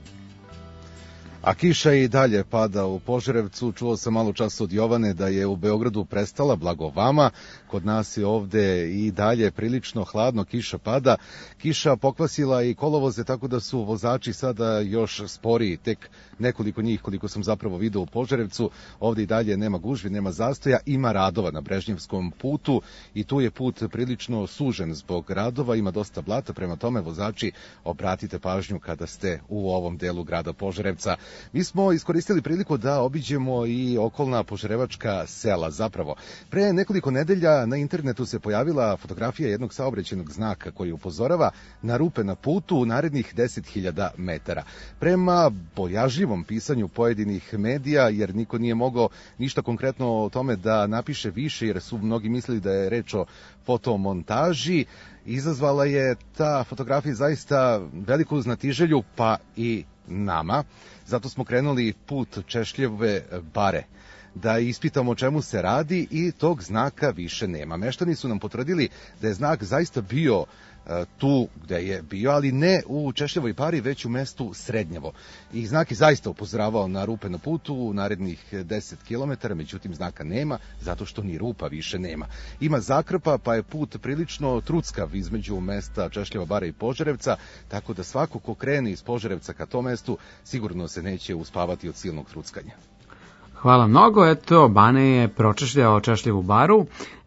A kiša i dalje pada u Požarevcu. Čuo sam malo čas od Jovane da je u Beogradu prestala, blago vama. Kod nas je ovde i dalje prilično hladno, kiša pada. Kiša pokvasila i kolovoze, tako da su vozači sada još sporiji. Tek nekoliko njih, koliko sam zapravo video u Požarevcu. Ovde i dalje nema gužvi, nema zastoja, ima radova na Brežnjevskom putu i tu je put prilično sužen zbog radova, ima dosta blata, prema tome vozači obratite pažnju kada ste u ovom delu grada Požarevca. Mi smo iskoristili priliku da obiđemo i okolna požarevačka sela. Zapravo, pre nekoliko nedelja na internetu se pojavila fotografija jednog saobraćajnog znaka koji upozorava na rupe na putu u narednih deset hiljada metara. Prema bojažljivom pisanju pojedinih medija, jer niko nije mogao ništa konkretno o tome da napiše više, jer su mnogi mislili da je reč o fotomontaži, izazvala je ta fotografija zaista veliku znatiželju, pa i nama. Zato smo krenuli put Češljeve bare da ispitamo o čemu se radi i tog znaka više nema. Meštani su nam potvrdili da je znak zaista bio tu gde je bio, ali ne u Češljevoj bari, već u mestu Srednjevo. I znak je zaista upozoravao na rupe na putu u narednih deset kilometara, međutim znaka nema, zato što ni rupa više nema. Ima zakrpa, pa je put prilično truckav između mesta Češljeva bara i Požarevca, tako da svako ko krene iz Požarevca ka tom mestu, sigurno se neće uspavati od silnog truckanja. Hvala mnogo, eto, Bane je pročešljao Češljevu baru,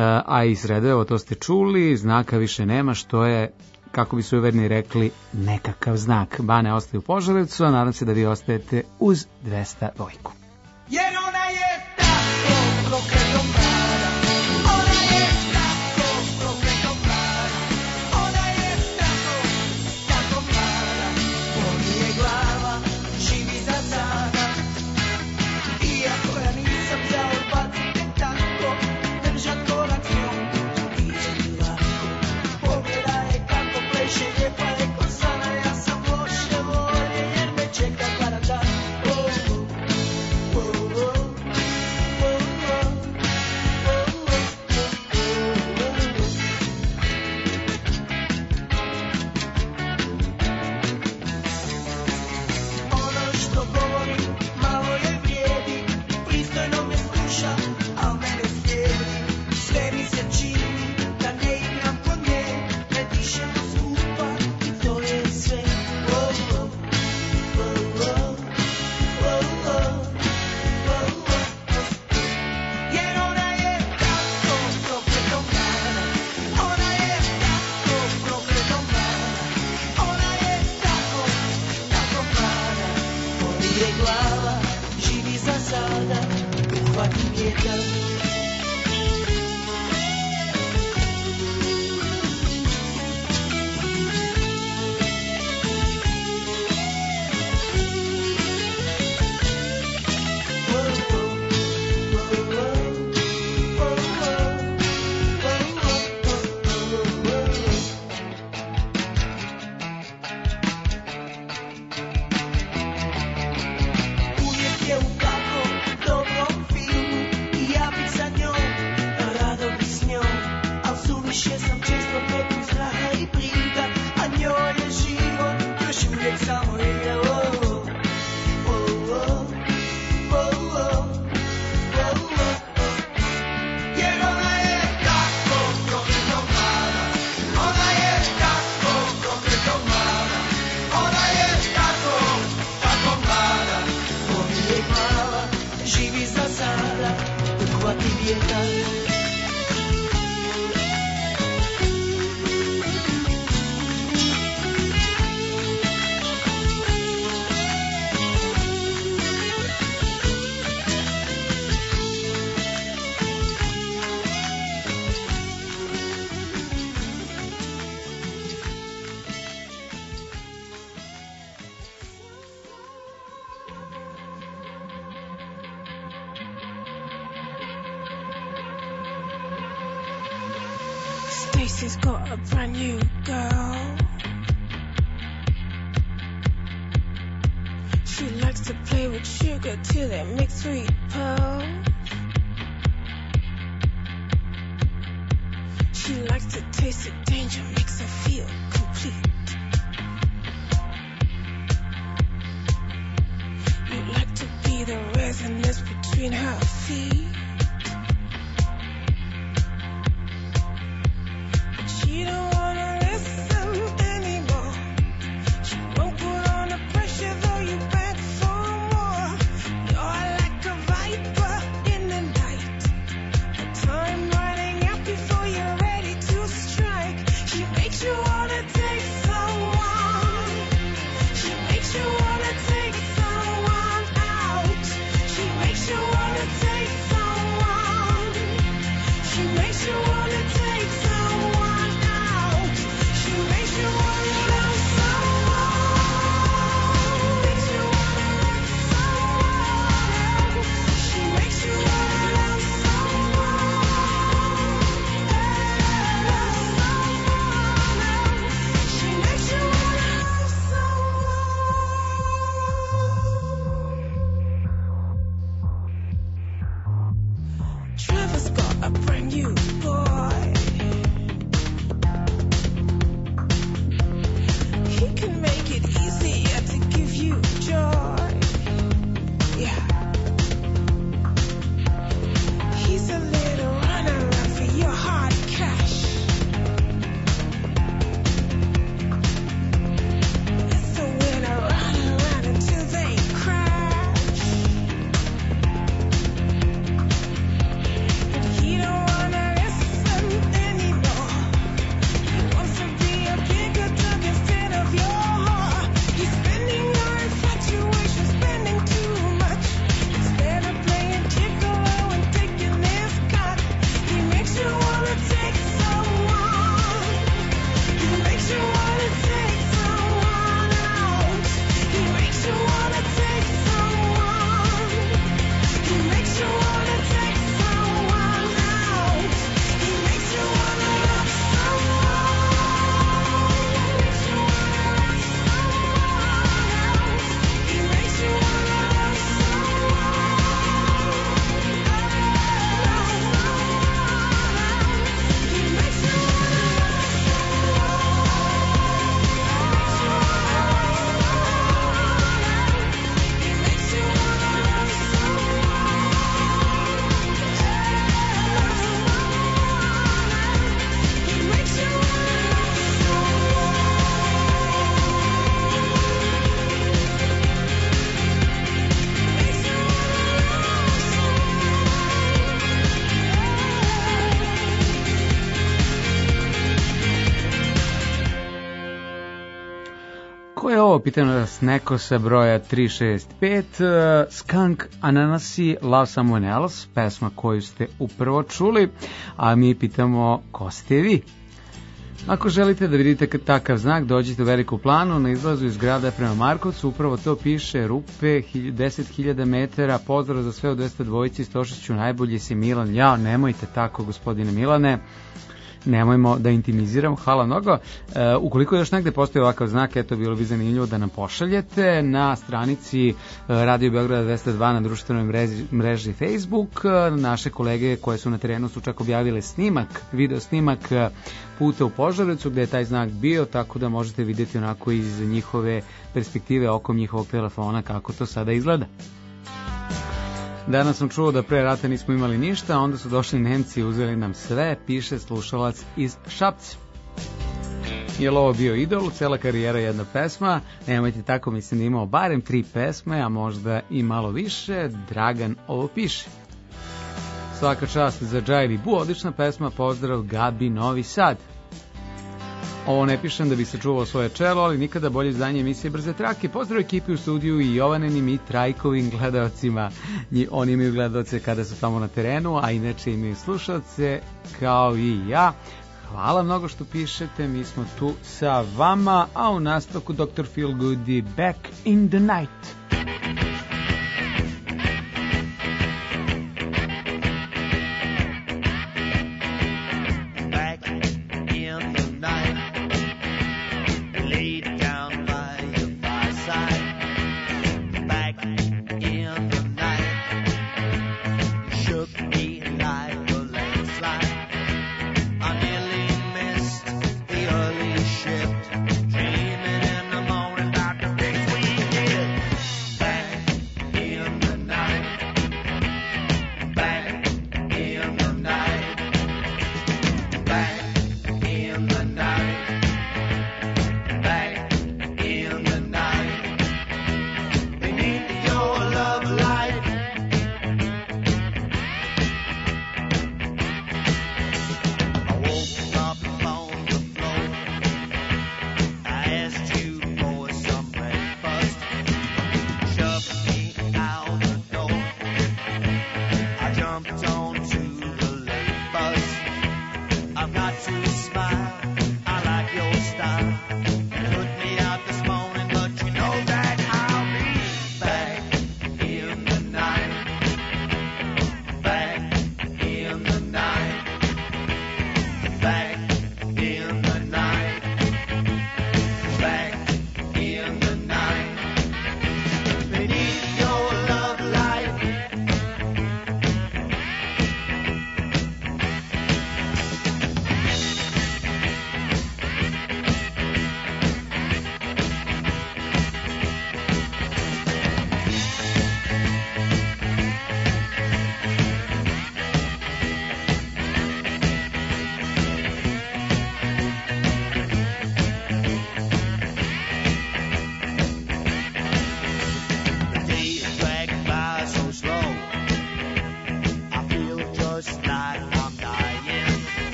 a i Sredojevo, to ste čuli, znaka više nema, što je, kako bi su uverni rekli, nekakav znak. Bane ostaje u Požarevcu, a nadam se da vi ostajete uz dvesta dvojku. Jer ona je tako prokletom mlada, ona je tako prokletom mlada, ona je tako, tako mlada, boli je glava, živi za sada. Iako ja nisam za odbacite tako, držat korak s njom, nije mi lako. Pogledaj je kako pleše, lijepa je ko sana, ja sam loše volje jer me čeka paradan. Oh, oh, oh, oh. Uvijek je u kakvom dobrom filmu i ja bih Tracy's got a brand new girl. She likes to play with sugar till it makes sweet pearls. She likes to taste the danger, makes her feel complete. You like to be the resonance between her feet. But she don't wanna listen anymore. She won't put on the pressure though you beg for more. You're like a viper in the night. The time running out before you're ready to strike. She makes you wanna take someone. She makes you wanna take someone out. She makes you wanna take someone. She makes you wanna take someone out. She makes you wanna love someone. Makes you wanna love someone. She makes you wanna love someone. Love someone. She makes you wanna love someone. Trevor's got a brand new boy. He can make it easier to give you joy. Yeah. He's a little runaround for your hard cash. It's a winner run around until they crash. But he don't wanna listen anymore. He wants to be a bigger dog instead of your heart. He's spending your infatuation, spending too much. Instead of playing gigolo and taking his cut, he makes you wanna take someone. He makes you wanna take someone out. He makes you wanna take someone. He makes you wanna take someone out. He makes you wanna love someone. He makes you wanna love someone else. He makes you wanna love someone. Love someone else. He makes you wanna love someone. He makes you wanna love someone. He makes you Ko je ovo, pitam nas neko sa broja tri šest pet, uh, Skunk Ananasi, Love Someone Else, pesma koju ste upravo čuli, a mi pitamo ko ste vi? Ako želite da vidite takav znak, dođite u Veliku Planu, na izlazu iz grada prema Markovcu, upravo to piše, rupe, deset hiljada metara, pozdrav za sve u dvesta dvojici, Stošiću, najbolji si Milan. Jao, nemojte tako, gospodine Milane, nemojmo da intimiziramo, hvala mnogo. E, ukoliko još negde postoji ovakav znak, eto, bilo bi zanimljivo da nam pošaljete na stranici Radio Beograda dvesta dva na društvenoj mreži, mreži Facebook. Naše kolege koje su na terenu su čak objavile snimak, video snimak puta u Požarevcu gde je taj znak bio, tako da možete vidjeti onako iz njihove perspektive oko njihovog telefona kako to sada izgleda. Danas sam čuo da pre rata nismo imali ništa, onda su došli Nemci i uzeli nam sve, piše slušalac iz Šapca. Je li ovo bio idol, cela karijera jedna pesma, nemojte tako, mislim da imao barem tri pesme, a možda i malo više, Dragan ovo piše. Svaka čast za Džajli Bu, odlična pesma, pozdrav Gabi Novi Sad. Ovo ne pišem da bi se čuvao svoje čelo, ali nikada bolje izdanje emisije Brze trake. Pozdrav ekipi u studiju i Jovanenim i Trajkovim gledalcima. Oni imaju gledalce kada su tamo na terenu, a inače imaju slušalce kao i ja. Hvala mnogo što pišete, mi smo tu sa vama, a u nastavku doktor Feelgood i Back in the Night. Back in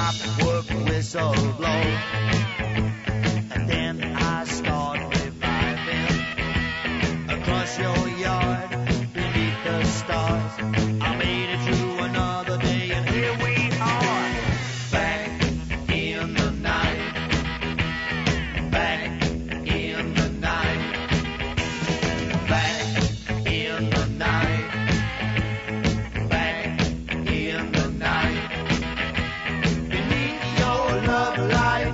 clockwork whistle blow. And then I start reviving across your yard beneath the stars. I made it through another day, and here we are, back in the night, back in the night, back in the night, back in the night, beneath your love light.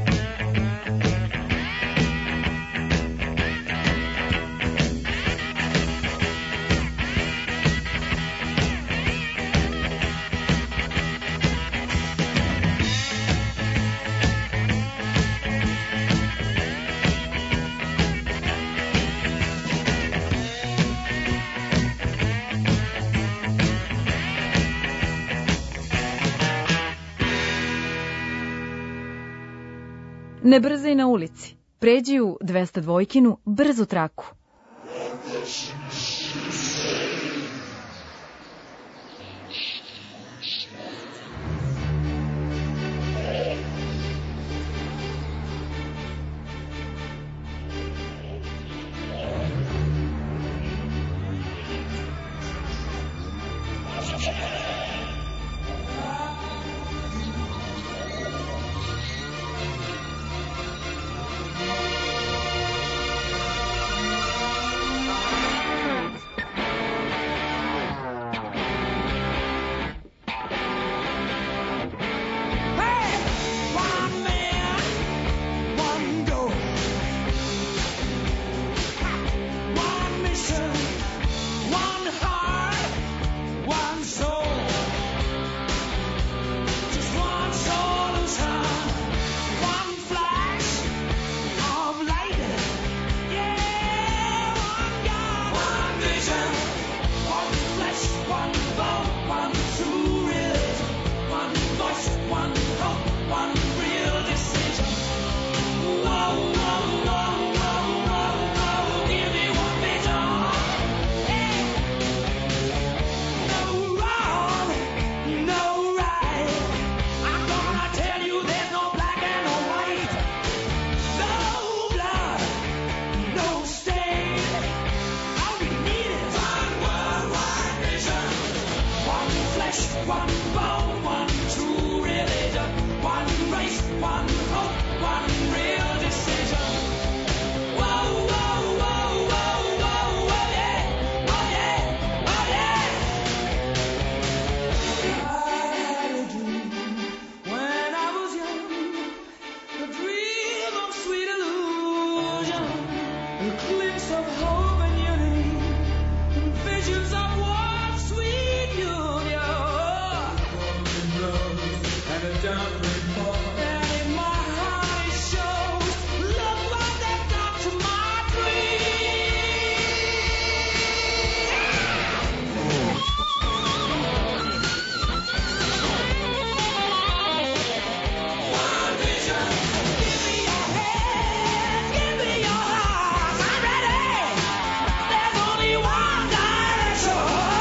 Ne brzaj na ulici. Pređi u dvesta dvojkinu brzu traku.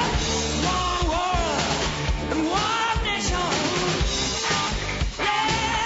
Yeah!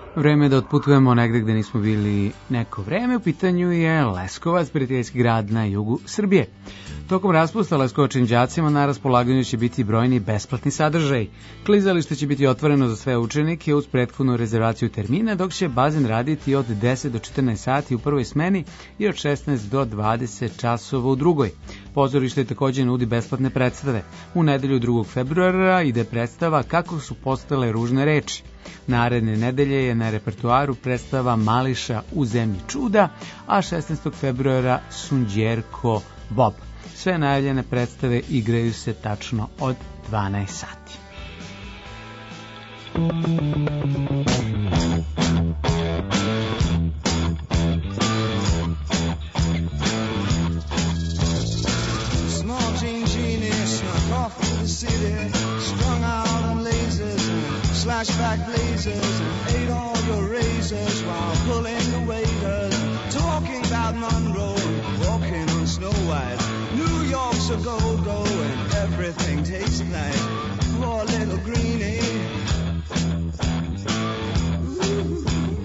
Vreme je da otputujemo negde gde nismo bili neko vreme. U pitanju je Leskovac, prijateljski grad na jugu Srbije. Tokom raspusta leskovačkim đacima na raspolaganju će biti brojni besplatni sadržaj. Klizalište će biti otvoreno za sve učenike uz prethodnu rezervaciju termina, dok će bazen raditi od deset do četrnaest sati u prvoj smeni i od šesnaest do dvadeset časova u drugoj. Pozorište takođe nudi besplatne predstave. U nedelju drugog februara ide predstava Kako su postale ružne reči. Naredne nedelje je na repertoaru predstava Mališa u zemlji čuda, a šesnaestog februara Sunđerko Bob. Sve najavljene predstave igraju se tačno od dvanaest sati. Small jean genie snuck off to the city, strung out on lasers and slashback blazers, and ate all your razors while pulling the waiters, talking about Monroe and walking on Snow White. New York's a go-go and everything tastes like poor little greenie. Ooh.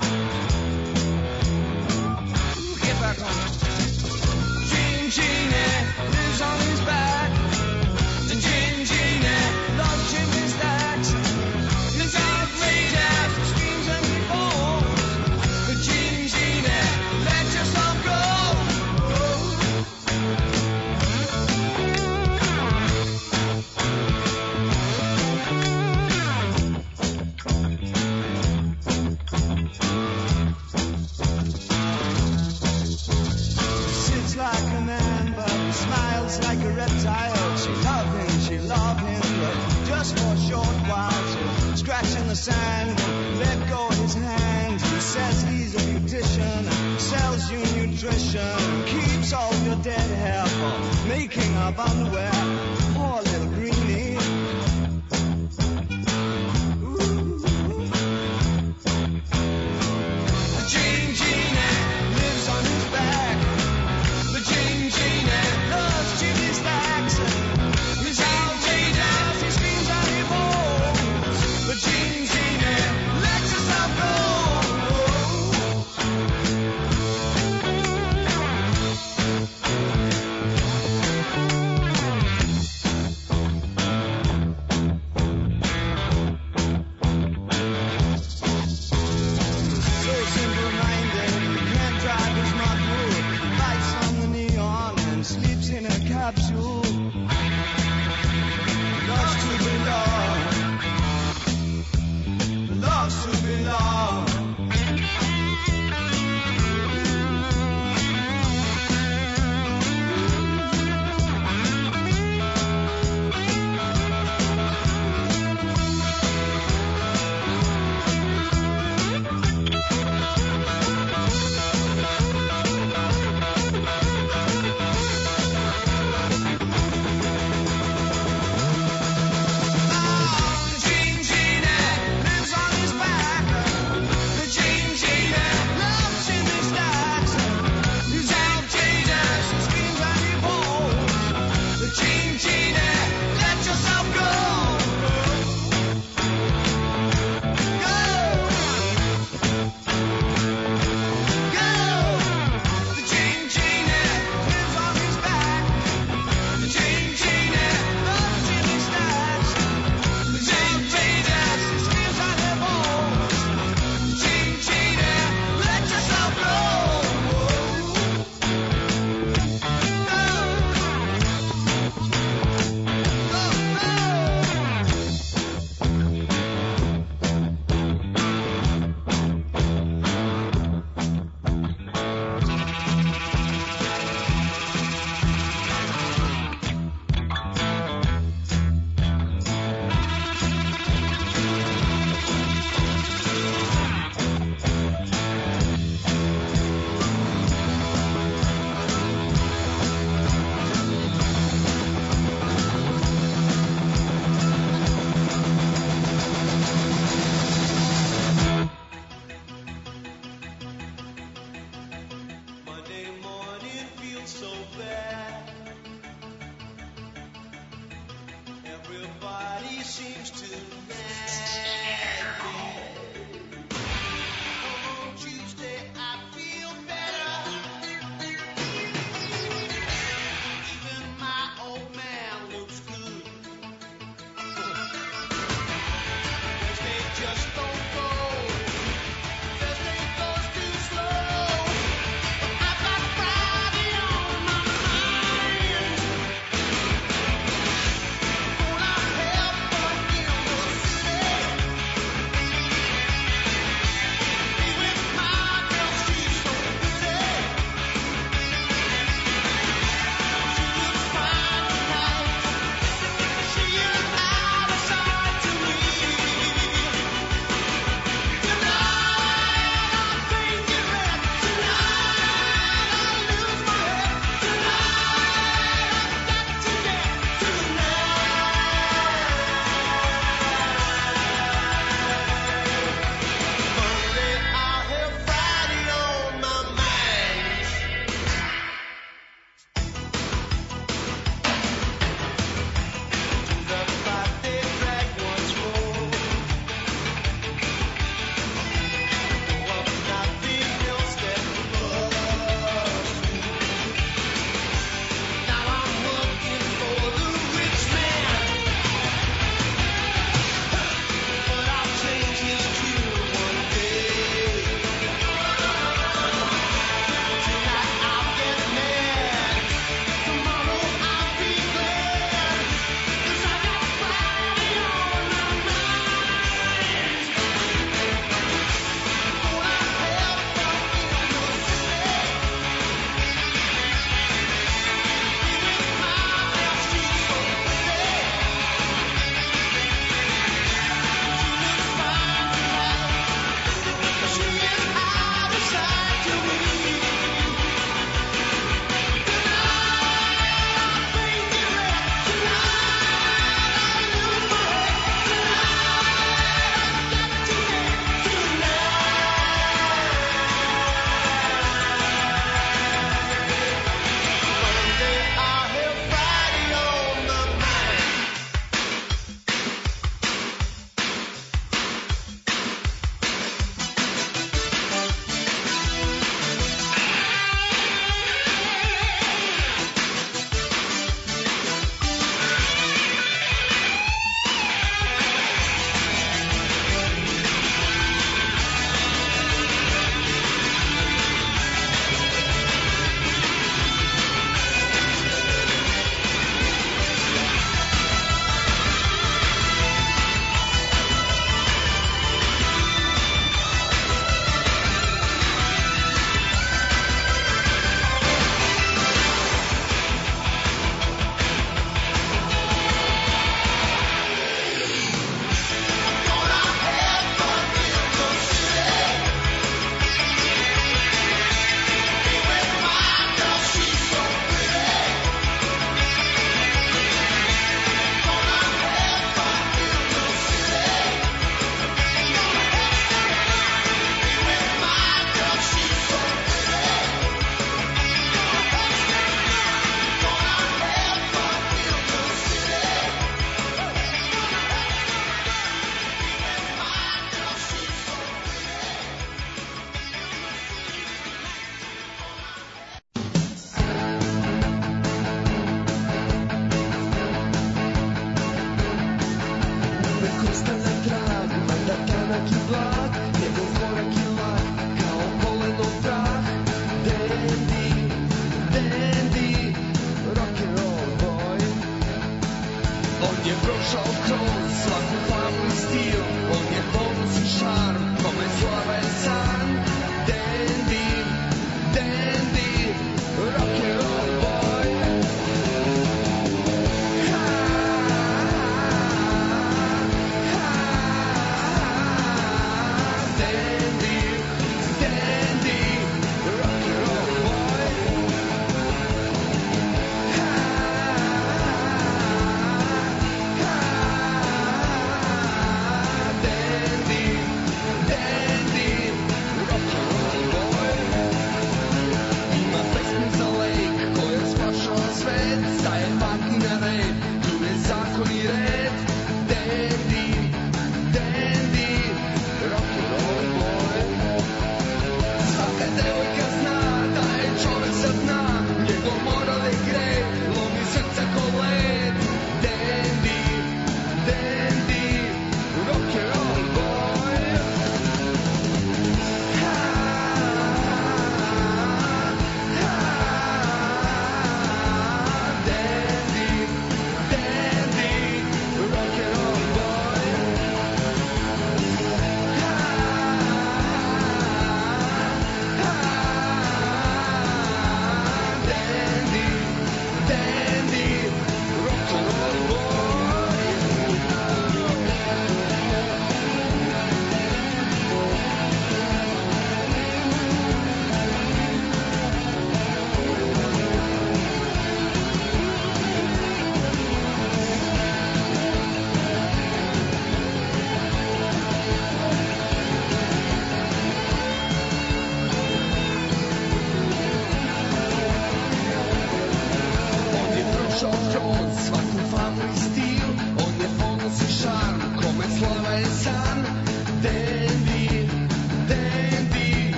Get back on it. Jean Genie lives on his back. And Jean Genie loves Jimmy Stacks. It's outrageous, screams and he falls. But Jean Genie, let yourself go. Sits like a man, but smiles like a reptile. She love him, she love him, but just for a short while. She'll scratch in the sand, let go of his hand. He says he's a beautician, sells you nutrition, keeps all your dead hair for making up underwear. Poor little greenie. Jean Genie lives on his back. The Jean Genie loves Jimmy Stacks. He's outrageous, he screams and he falls. But Jean Genie lets herself go. So simple-minded, can't drive his Mach-Ruh, bites on the neon and sleeps in a capsule. Loves to belong, loves to belong. Jean Genie lives on his back.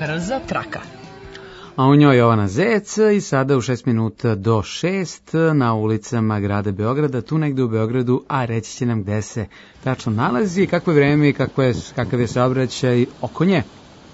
Brza traka. A u njoj Jovana Zec i sada u šest minuta do šest na ulicama grada Beograda, tu negde u Beogradu, a reći će nam gde se tačno nalazi, kakvo je vreme i kakvo je, kakav je saobraćaj oko nje.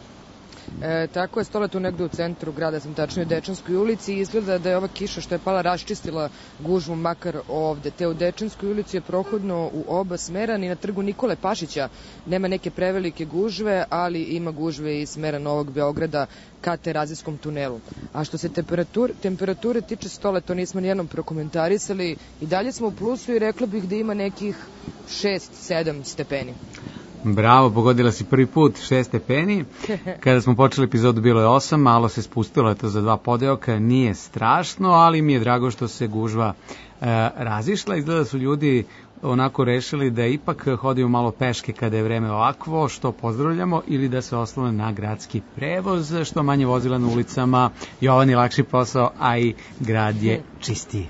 E, tako je, Stole, tu negde u centru grada, sam tačno u Dečanskoj ulici i izgleda da je ova kiša što je pala raščistila gužvu makar ovde. Te u Dečanskoj ulici je prohodno u oba smera, ni na trgu Nikole Pašića nema neke prevelike gužve, ali ima gužve i smera Novog Beograda ka Terazijskom tunelu. A što se temperatur, temperature tiče, Stole, to nismo nijednom prokomentarisali, i dalje smo u plusu i rekla bih da ima nekih šest sedam stepeni. Bravo, pogodila si prvi put, šest stepeni. Kada smo počeli epizodu bilo je osam, malo se spustilo, eto za dva podeoka, nije strašno, ali mi je drago što se gužva e, razišla. Izgleda su ljudi onako rešili da ipak hodaju malo peške kada je vreme ovakvo, što pozdravljamo, ili da se oslone na gradski prevoz, što manje vozila na ulicama, Jovan je lakši posao, a i grad je čistiji.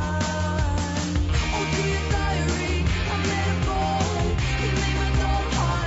Heart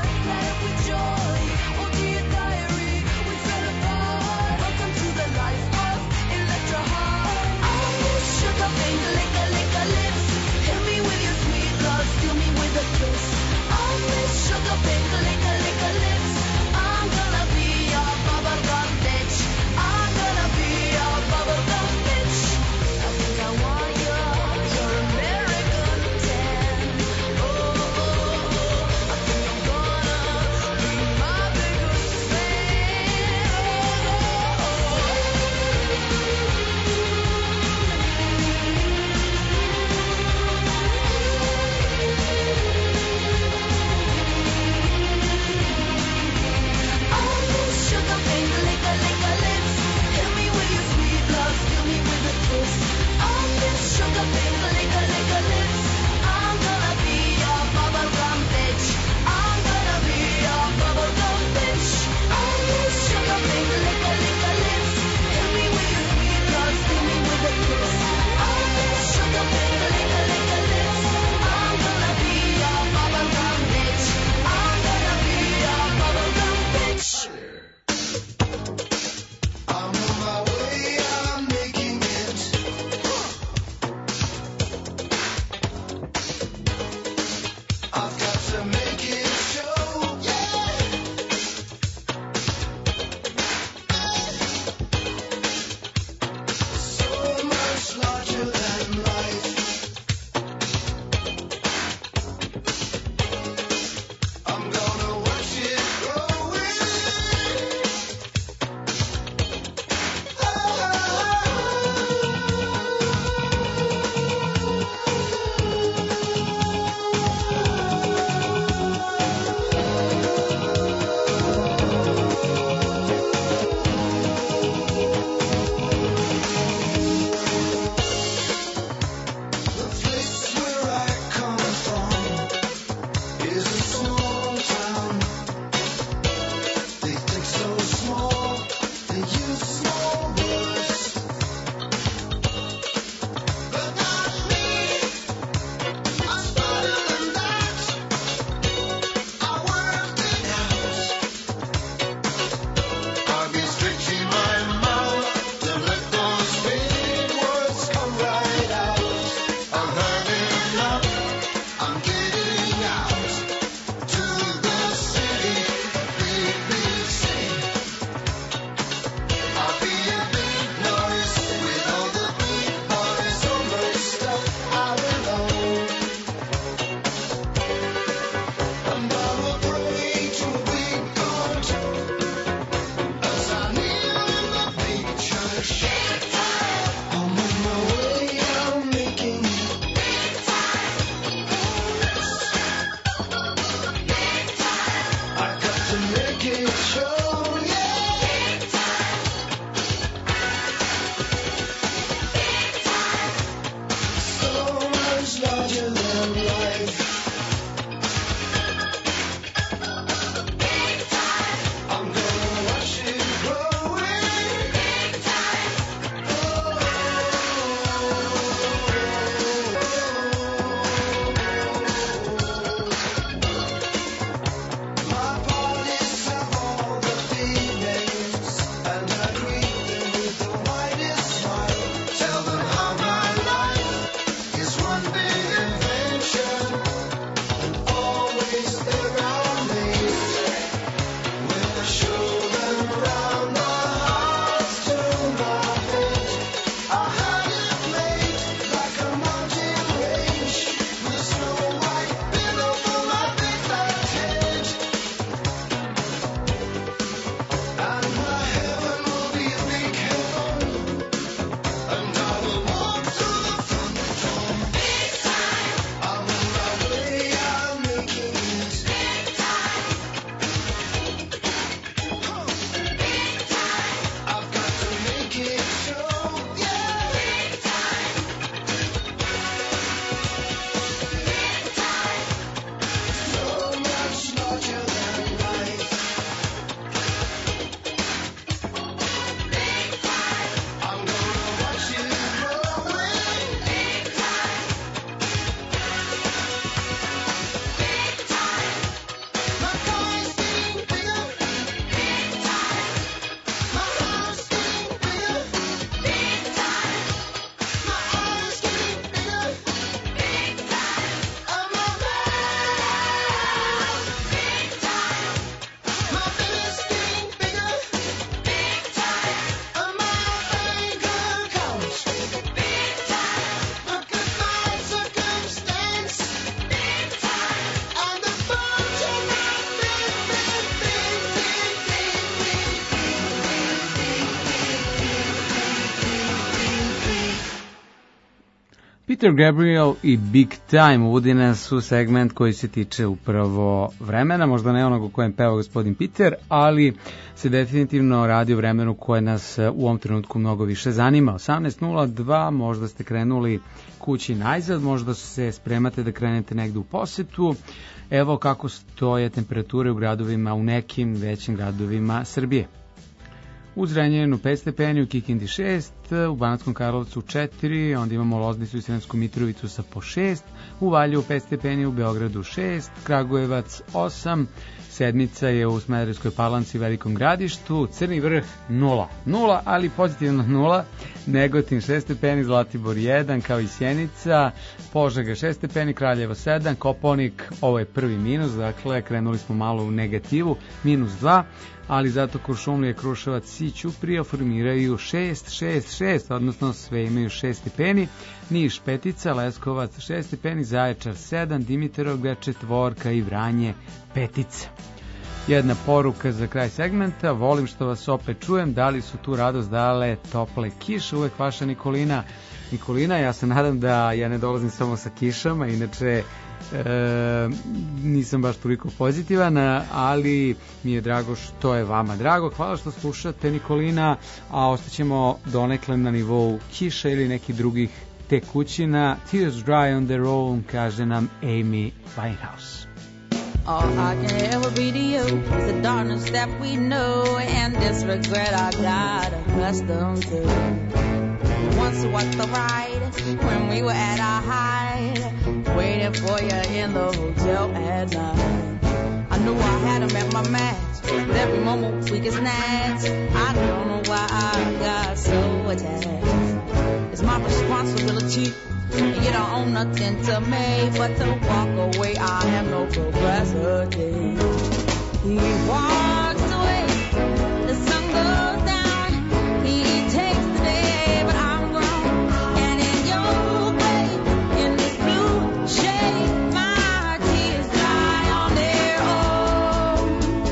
Peter Gabriel i Big Time uvodi nas u segment koji se tiče upravo vremena, možda ne onog u kojem peva gospodin Peter, ali se definitivno radi o vremenu koje nas u ovom trenutku mnogo više zanima. osamnaest nula dva, možda ste krenuli kući najzad, možda se spremate da krenete negde u posetu. Evo kako stoje temperature u gradovima, u nekim većim gradovima Srbije. U Zrenjaninu pet stepeni, u Kikindi šest, u Banatskom Karlovcu četiri, onda imamo Loznicu i Sremsku Mitrovicu sa po šest, u Valjevu pet stepeni, u Beogradu šest, Kragujevac osam, sedmica je u Smederevskoj Palanci i Velikom Gradištu, Crni Vrh nula, nula, ali pozitivno nula, Negotin šest stepeni, Zlatibor jedan, kao i Sjenica, Požega šest stepeni, Kraljevo sedam, Kopaonik, ovo je prvi minus, dakle krenuli smo malo u negativu, minus dva, ali zato Kuršumlija, Kruševac i Ćuprija formiraju šest šest šest, odnosno sve imaju šest stepeni, Niš petica, Leskovac šest stepeni, Zaječar sedam, Dimitrovgrad četvorka i Vranje petica. Jedna poruka za kraj segmenta, volim što vas opet čujem, da li su tu radost dale tople kiše, uvek vaša Nikolina. Nikolina, ja se nadam da ja ne dolazim samo sa kišama, inače E, nisam baš toliko pozitivan, ali mi je drago što je vama drago. Hvala što slušate, Nikolina, a ostaćemo donekle na nivou kiša ili nekih drugih tekućina. Tears dry on their own, kaže nam Amy Winehouse. All I can ever be to you is the darkness that we know and this regret I got accustomed to. Once was the ride when we were at our height, waiting for you in the hotel at night. I knew I had him at my match, but every moment we get snatched. I don't know why I got so attached. It's my responsibility, and you don't own nothing to me but to walk away. I have no capacity. He walks away, the sun goes down. He takes the day, but I'm grown. And in your way, in this blue shade, my tears dry on their own.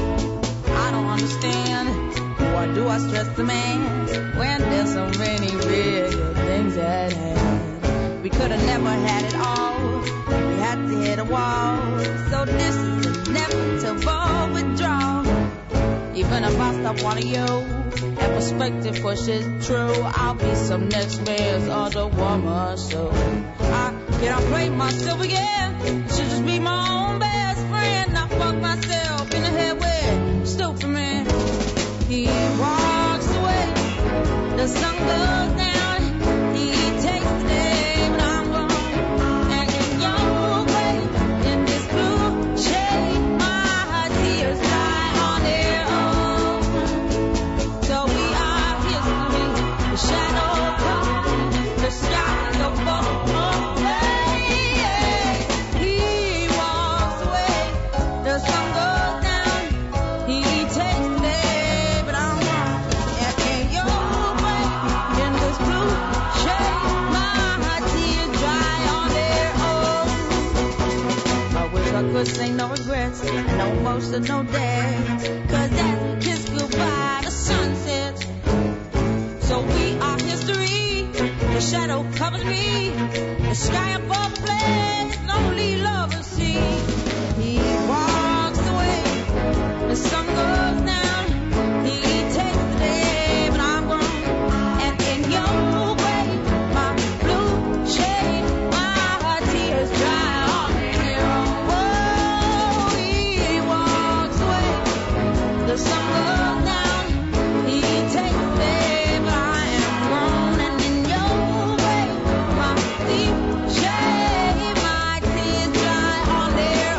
I don't understand, why do I stress the man when there's so many bigger things at hand? We could have never had it all, we had to hit a wall. So this is inevitable withdrawal. Even if I stop wanting you, and perspective pushes true, I'll be some next man's other woman. So I cannot play myself again. Should just be my own best friend. I fuck myself in the head with stupid man. He walks away, the sun goes down. He takes the day, but I'm gone. And in your way, in this blue shade, my tears dry on their own. So we are history, the shadow comes, the sky go far away. He walks away, the sun goes down. He takes the day, but I'm gone. And in your way, in this blue shade, my tears dry on their own. I wish I could say no regrets, no emotional days. Cause as we kiss goodbye, the sun sets. So we are history, the shadow covers me, the sky above the place, lonely lovers see. He walks away, the sun goes down, he takes the day, but I'm gone. And in your way, my blue shade, my tears dry on their own. Oh, he walks away, the sun goes down, he takes the day, but I am grown. And in your way, my deep shade, my tears dry on their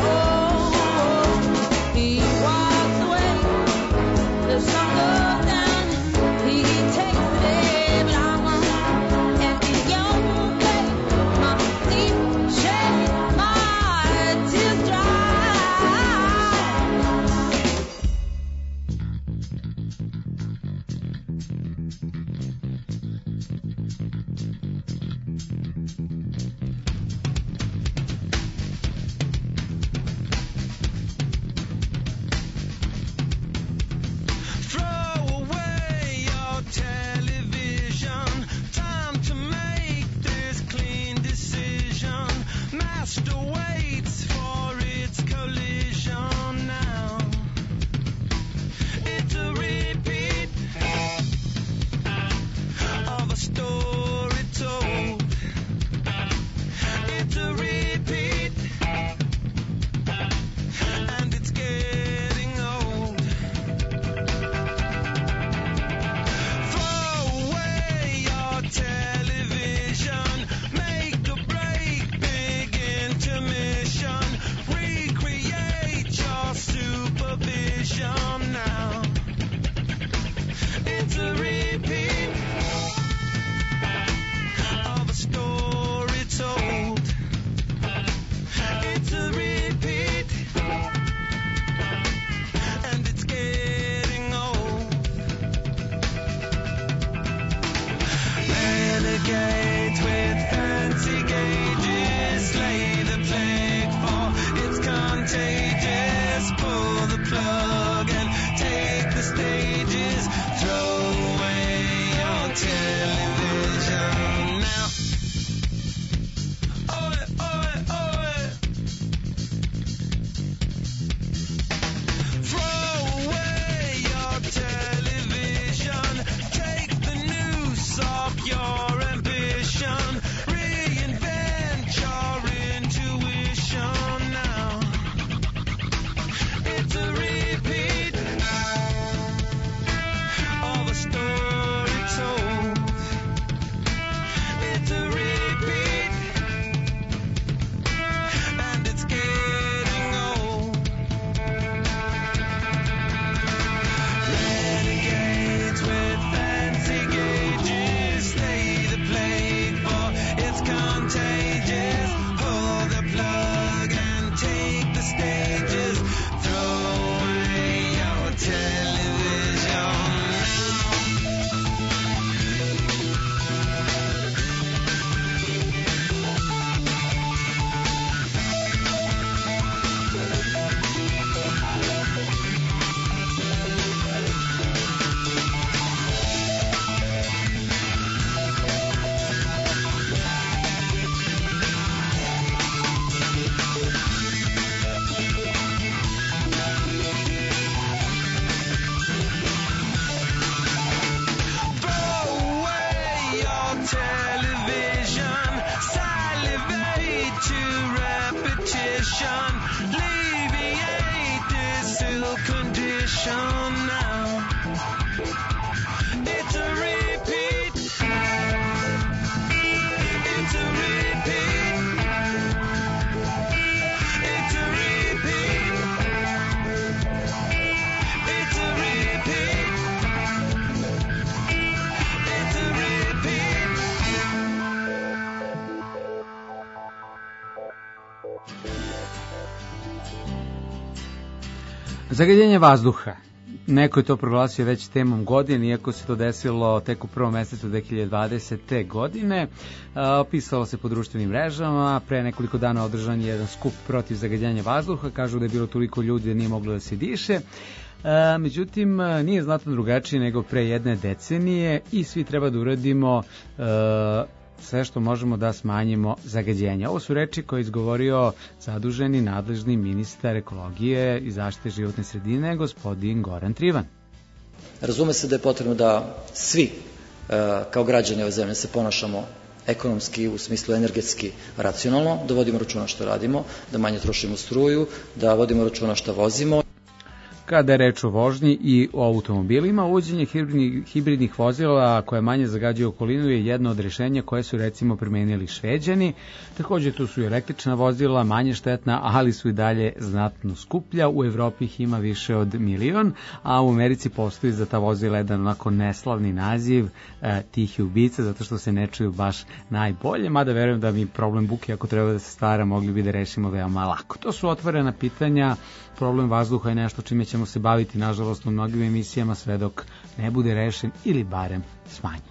Zagađenje vazduha. Neko je to proglasio već temom godine, iako se to desilo tek u prvom mesecu dve hiljade dvadesete. godine. Opisalo se po društvenim mrežama, pre nekoliko dana održan je jedan skup protiv zagađenja vazduha, kažu da je bilo toliko ljudi da nije moglo da se diše. E, međutim, nije znatno drugačije nego pre jedne decenije i svi treba da uradimo e, sve što možemo da smanjimo zagađenje. Ovo su reči koje je izgovorio zaduženi nadležni ministar ekologije i zaštite životne sredine, gospodin Goran Trivan. Razume se da je potrebno da svi kao građani ove zemlje se ponašamo ekonomski, u smislu energetski racionalno, da vodimo računa što radimo, da manje trošimo struju, da vodimo računa što vozimo. Kada je reč o vožnji i o automobilima, uvođenje hibridnih, hibridnih vozila koje manje zagađuju okolinu je jedno od rešenja koje su recimo primenili Šveđani. Također tu su i električna vozila, manje štetna, ali su i dalje znatno skuplja. U Evropi ih ima više od milion, a u Americi postoji za ta vozila jedan onako neslavni naziv e, tihi ubica, zato što se ne čuju baš najbolje, mada verujem da mi problem buke, ako treba da se stvara, mogli bi da rešimo veoma lako. To su otvorena pitanja. Problem vazduha je nešto čime ćemo se baviti, nažalost, u mnogim emisijama sve dok ne bude rešen ili barem smanjen.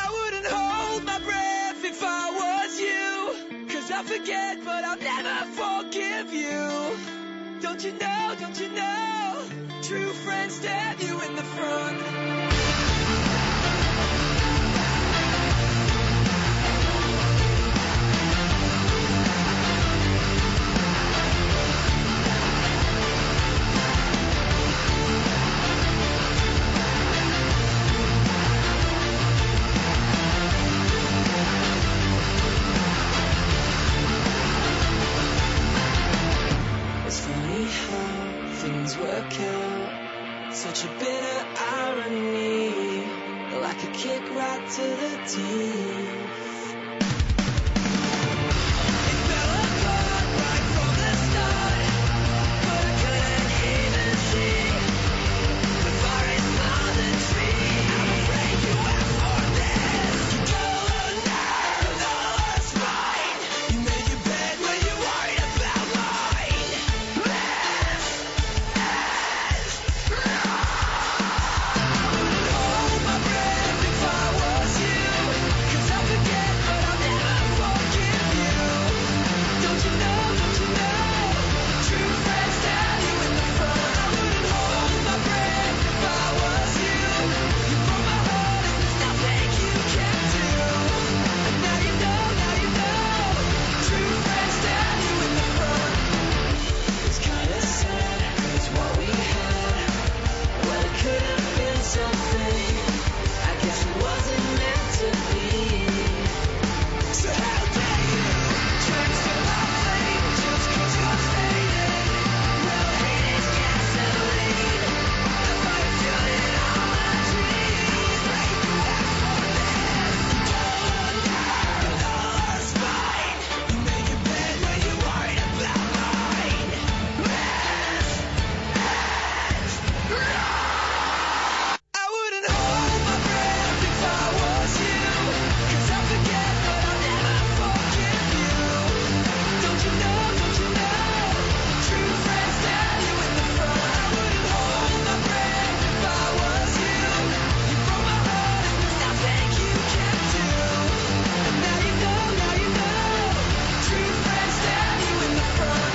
Work out such a bitter irony, like a kick right to the teeth. It fell apart right from the start, but I couldn't even see the forest for the tree. I'm afraid you asked for this. You don't know the last right. You made your bed when you worried about mine. Hold my breath if I was you, 'cause I forget but I'll never forgive you. Don't you know, don't you know, true friends stab you in the front. I wouldn't hold my breath if I was you. You broke my heart and there's nothing you can do. And now you know, now you know, true friends stab you in the front. It's kinda sad, 'cause what we had, well, it could have been something. I guess it wasn't meant to be. So how dare you try to steal my flame just 'cause you're faded? Well, hate is gasoline. That's why I'm fueling all my dreams. Like you asked for this. Don't know the last fight. You made your bed when you worried about mine. I wouldn't hold my breath if I was you, 'cause I forget but I'll never forgive you. Don't you know, don't you know, true friends stab you in the front. I wouldn't hold my breath if I was you. You broke my heart and there's nothing you can do. And now you know, now you know, true friends stab you in the front.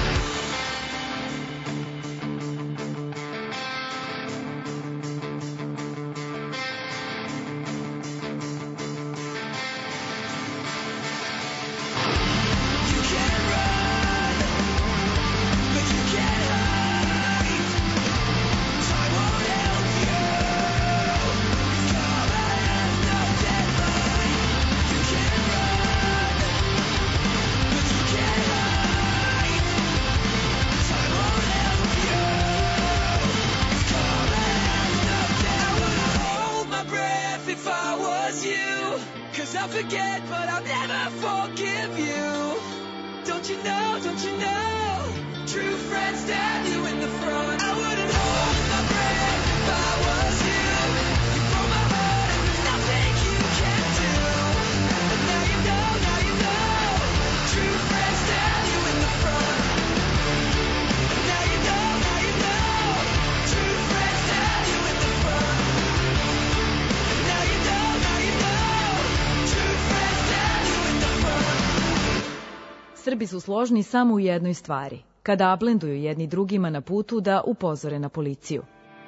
You can run, but you can't hide. Time won't help you. It's coming as no deadline. You can run, but you can't hide. Time won't help you. It's coming as no deadline. I wouldn't hold my breath if I was you, 'cause I forget but I'll never forgive you. Don't you know, don't you know, true friends stab you in the front. I wouldn't hold my breath if I was you. You broke my heart and there's nothing you can do. And now you know, now you know, true friends stab you in the front. And now you know, now you know, Srbi su složni samo u jednoj stvari, kada ablenduju jedni drugima na putu da upozore na policiju.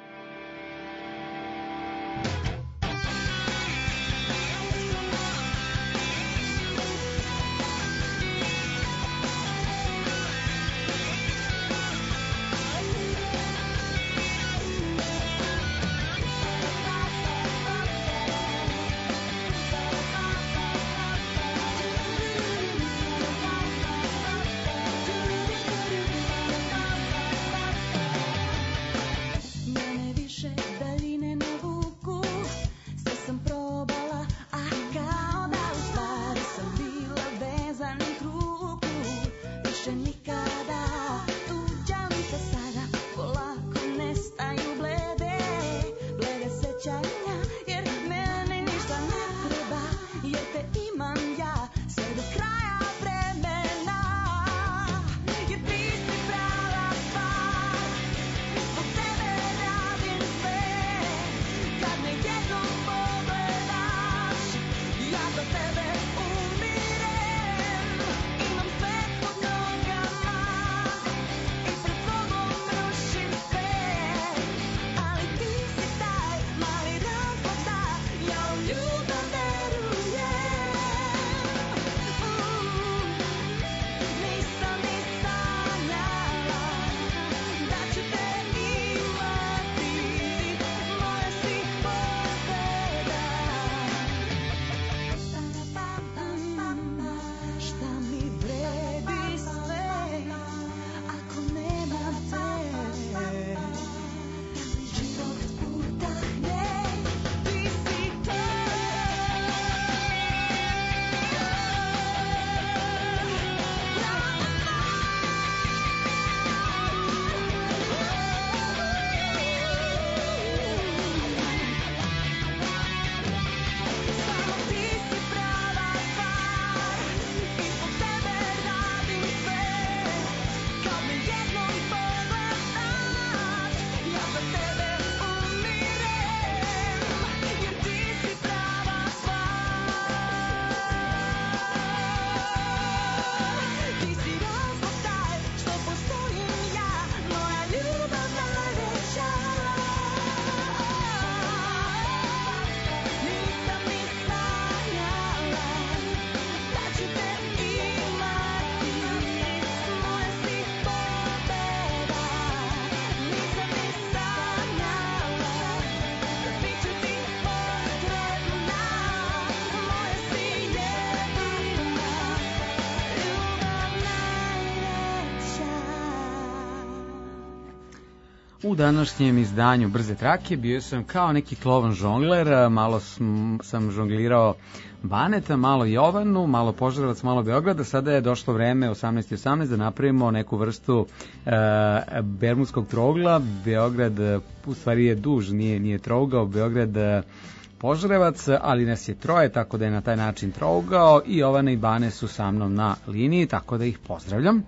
U današnjem izdanju Brze trake bio sam kao neki klovan žongler, malo sam, sam žonglirao Baneta, malo Jovanu, malo Požarevac, malo Beograda. Sada je došlo vreme osamnaest i osamnaest da napravimo neku vrstu e, bermudskog trougla. Beograd u stvari je duž, nije, nije trougao, Beograd e, Požarevac, ali nas je troje, tako da je na taj način trougao i Jovana i Bane su sa mnom na liniji, tako da ih pozdravljam.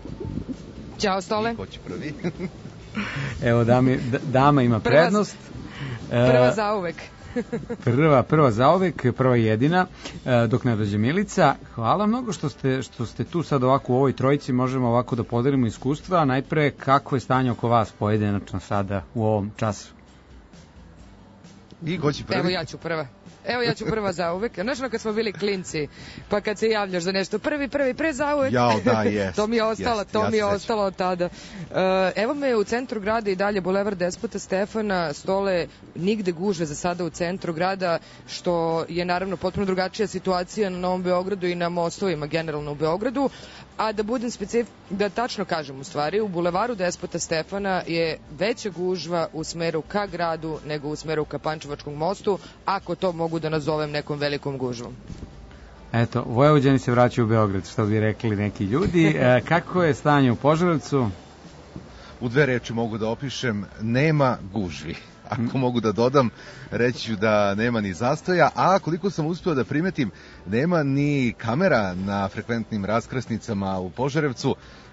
Ćao, Stole. Ko će prvi? Evo, dami, dama ima prva, prednost. Prva zauvek. prva, prva zauvek, prva jedina, dok ne dođe Milica. Hvala mnogo što ste, što ste tu sad ovako u ovoj trojici, možemo ovako da podelimo iskustva. Najpre, kako je stanje oko vas pojedinačno sada u ovom času? I ko će prvi? Evo ja ću prva. Evo ja ću prva zauvek. Znaš ono kad smo bili klinci, pa kad se javljaš za nešto, prvi, prvi, pre zauvek. Jao, da, jest. to mi je ostalo, jest, to ja mi je sećam. ostalo od tada. Uh, evo me u centru grada i dalje Bulevar Despota Stefana, Stole, nigde gužve za sada u centru grada, što je naravno potpuno drugačija situacija na Novom Beogradu i na mostovima generalno u Beogradu. A da budem specif... da tačno kažem u stvari, u Bulevaru Despota Stefana je veća gužva u smeru ka gradu nego u smeru ka Pančevačkom mostu, ako to mogu da nazovem nekom velikom gužvom. Eto, Vojvođani se vraćaju u Beograd, što bi rekli neki ljudi. E, kako je stanje u Požarevcu? U dve reči mogu da opišem, nema gužvi. Ako mogu da dodam, reći ću da nema ni zastoja, a koliko sam uspio da primetim, nema ni kamera na frekventnim raskrsnicama u Požarevcu.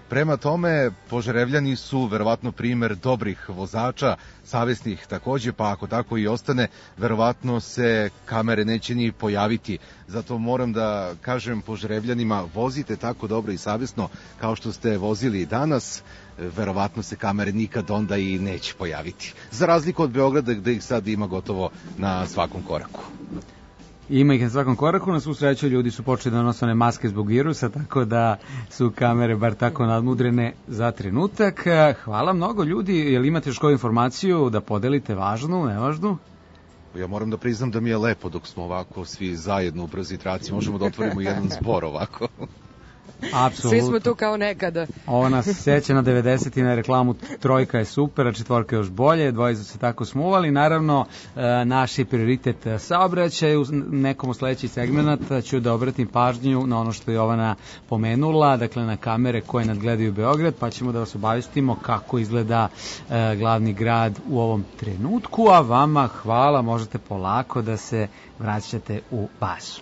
Prema tome, Požarevljani su verovatno primer dobrih vozača, savesnih takođe, pa ako tako i ostane, verovatno se kamere neće ni pojaviti. Zato moram da kažem Požarevljanima, vozite tako dobro i savesno kao što ste vozili i danas, verovatno se kamere nikad onda i neće pojaviti. Za razliku od Beograda gde ih sad ima gotovo na svakom koraku. Ima ih na svakom koraku, na svu sreću ljudi su počeli da nose one maske zbog virusa, tako da su kamere bar tako nadmudrene za trenutak. Hvala mnogo ljudi, jel imate još koju informaciju da podelite, važnu, nevažnu? Ja moram da priznam da mi je lepo dok smo ovako svi zajedno u brzi traci, možemo da otvorimo jedan zbor ovako. Apsolutno. Svi smo tu kao nekada. Ovo nas seća na devedeset i na reklamu trojka je super, a četvorka je još bolje, dvoje su se tako smuvali. Naravno, naš je prioritet saobraćaj. U nekom od sledećih segmenata ću da obratim pažnju na ono što je Jovana pomenula, dakle na kamere koje nadgledaju Beograd, pa ćemo da vas obavestimo kako izgleda glavni grad u ovom trenutku, a vama hvala, možete polako da se vraćate u bazu.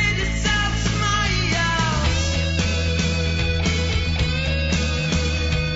Thank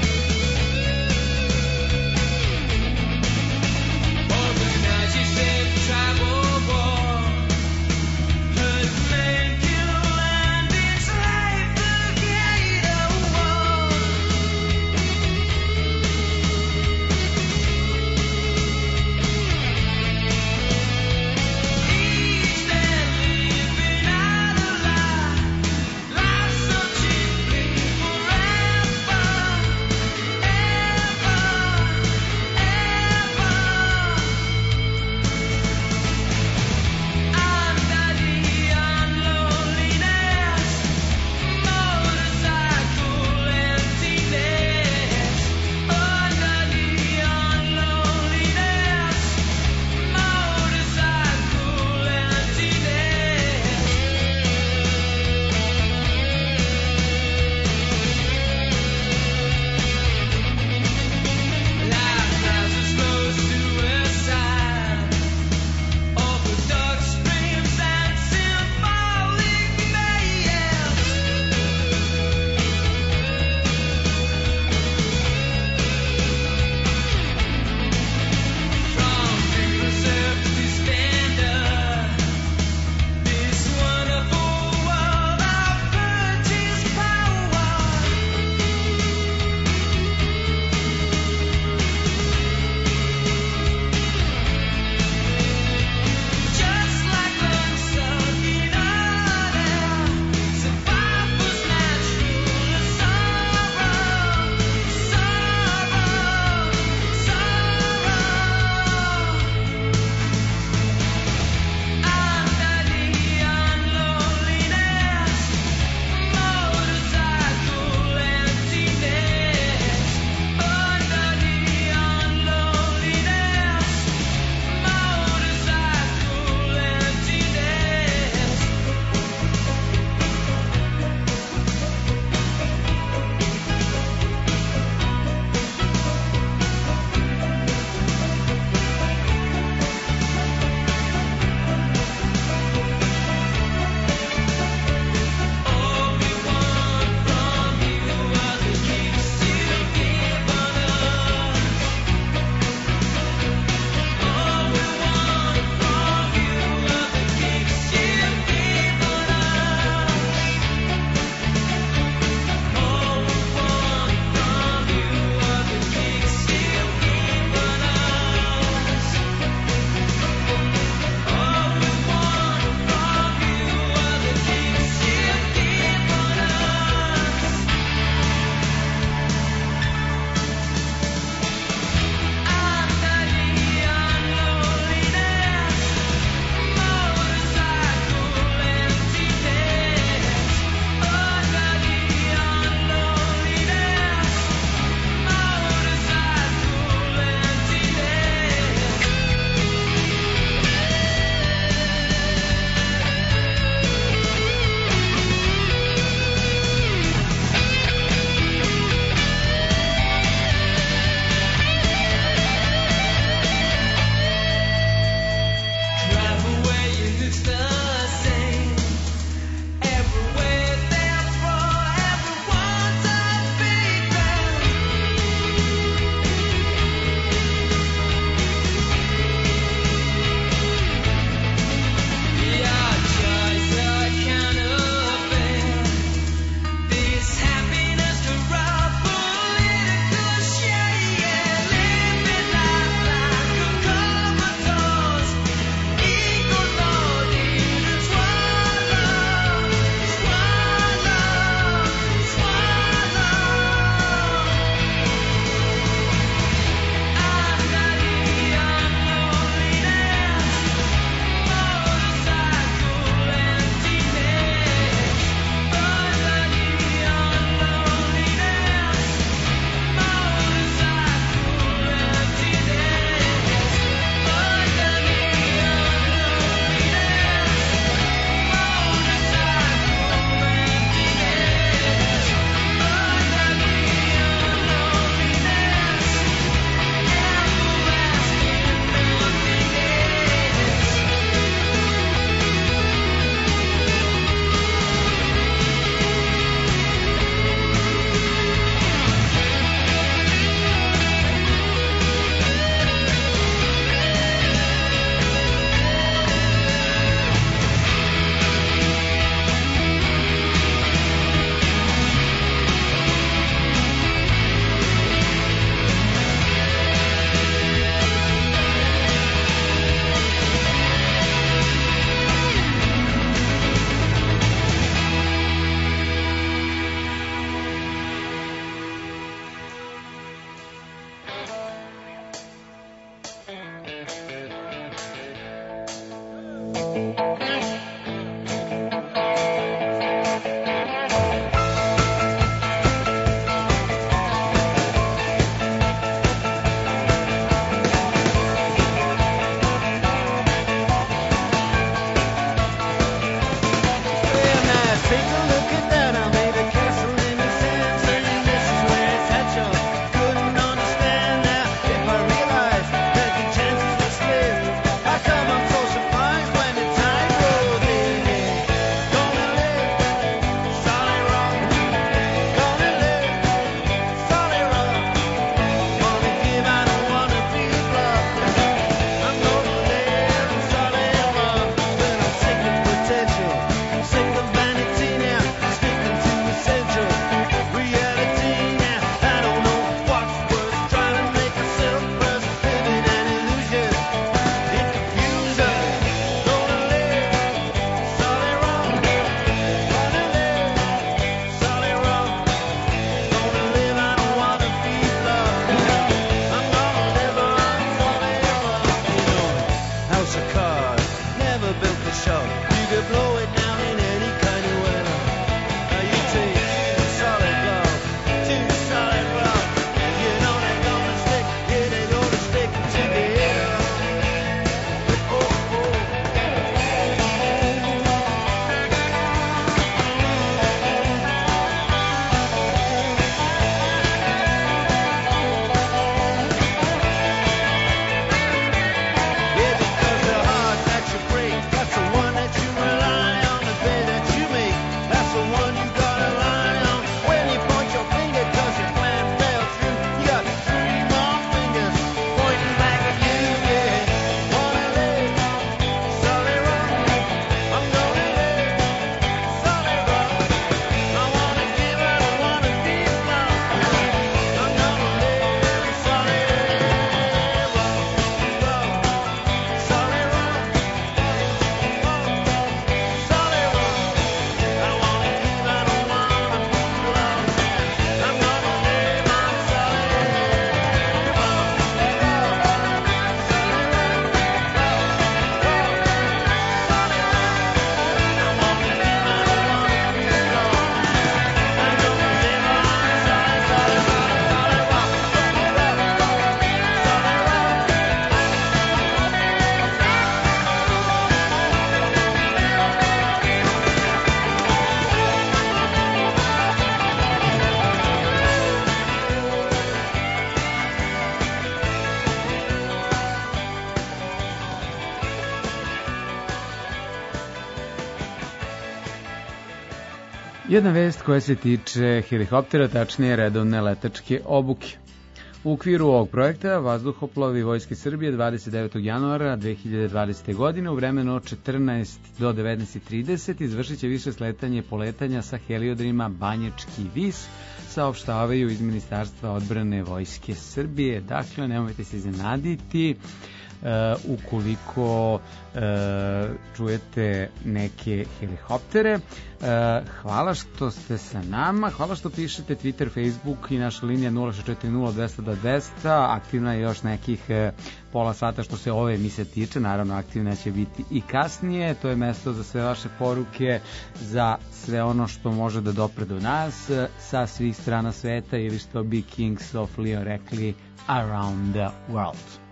Jedna vest koja se tiče helikoptera, tačnije redovne letačke obuke. U okviru ovog projekta vazduhoplovi Vojske Srbije dvadeset devetog januara dve hiljade dvadesete. godine u vremenu od četrnaest do devetnaest trideset izvršit će više sletanje poletanja sa heliodrima Banjački vis, saopštavaju iz Ministarstva odbrane Vojske Srbije. Dakle, nemojte se iznenaditi Uh, ukoliko uh, čujete neke helikoptere. Uh, hvala što ste sa nama, hvala što pišete Twitter, Facebook i naša linija nula šest četiri nula dvesta do dvesta. Aktivna je još nekih uh, pola sata što se ove emisije tiče, naravno aktivna će biti i kasnije. To je mesto za sve vaše poruke, za sve ono što može da dopre do nas uh, sa svih strana sveta, ili što bi Kings of Leon rekli, around the world.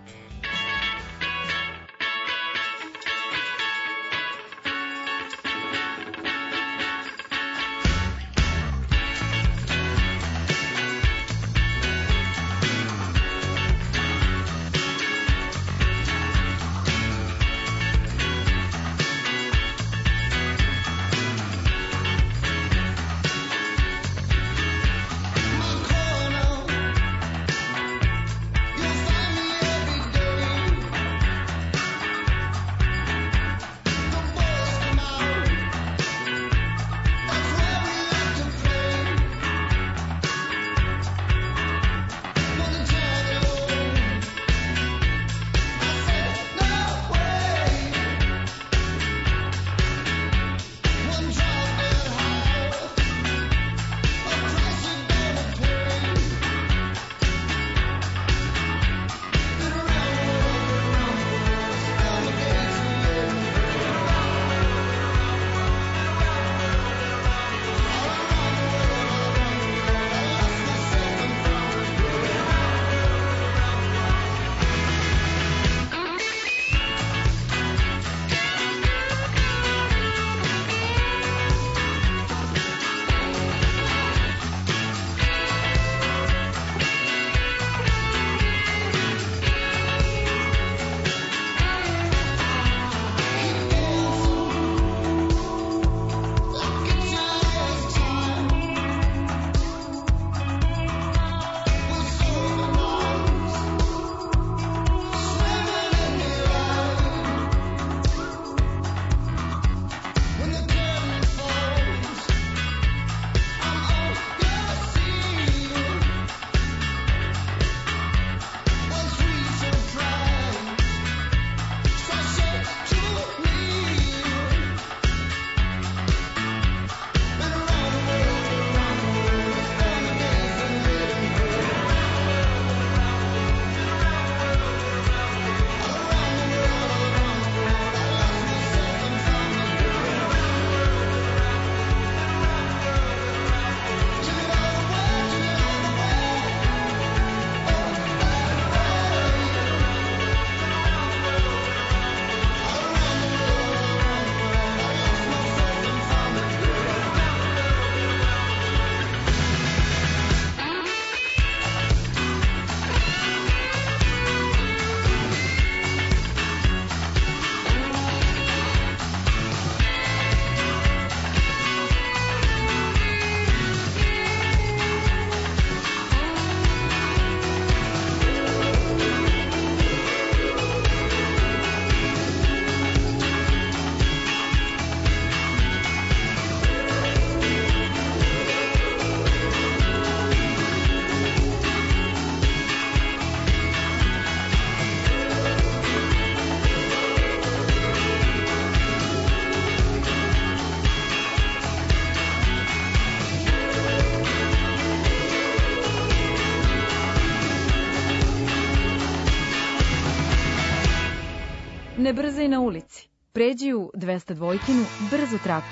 Ne brzaj na ulici. Pređi u dvesta dvojkinu brzo traku.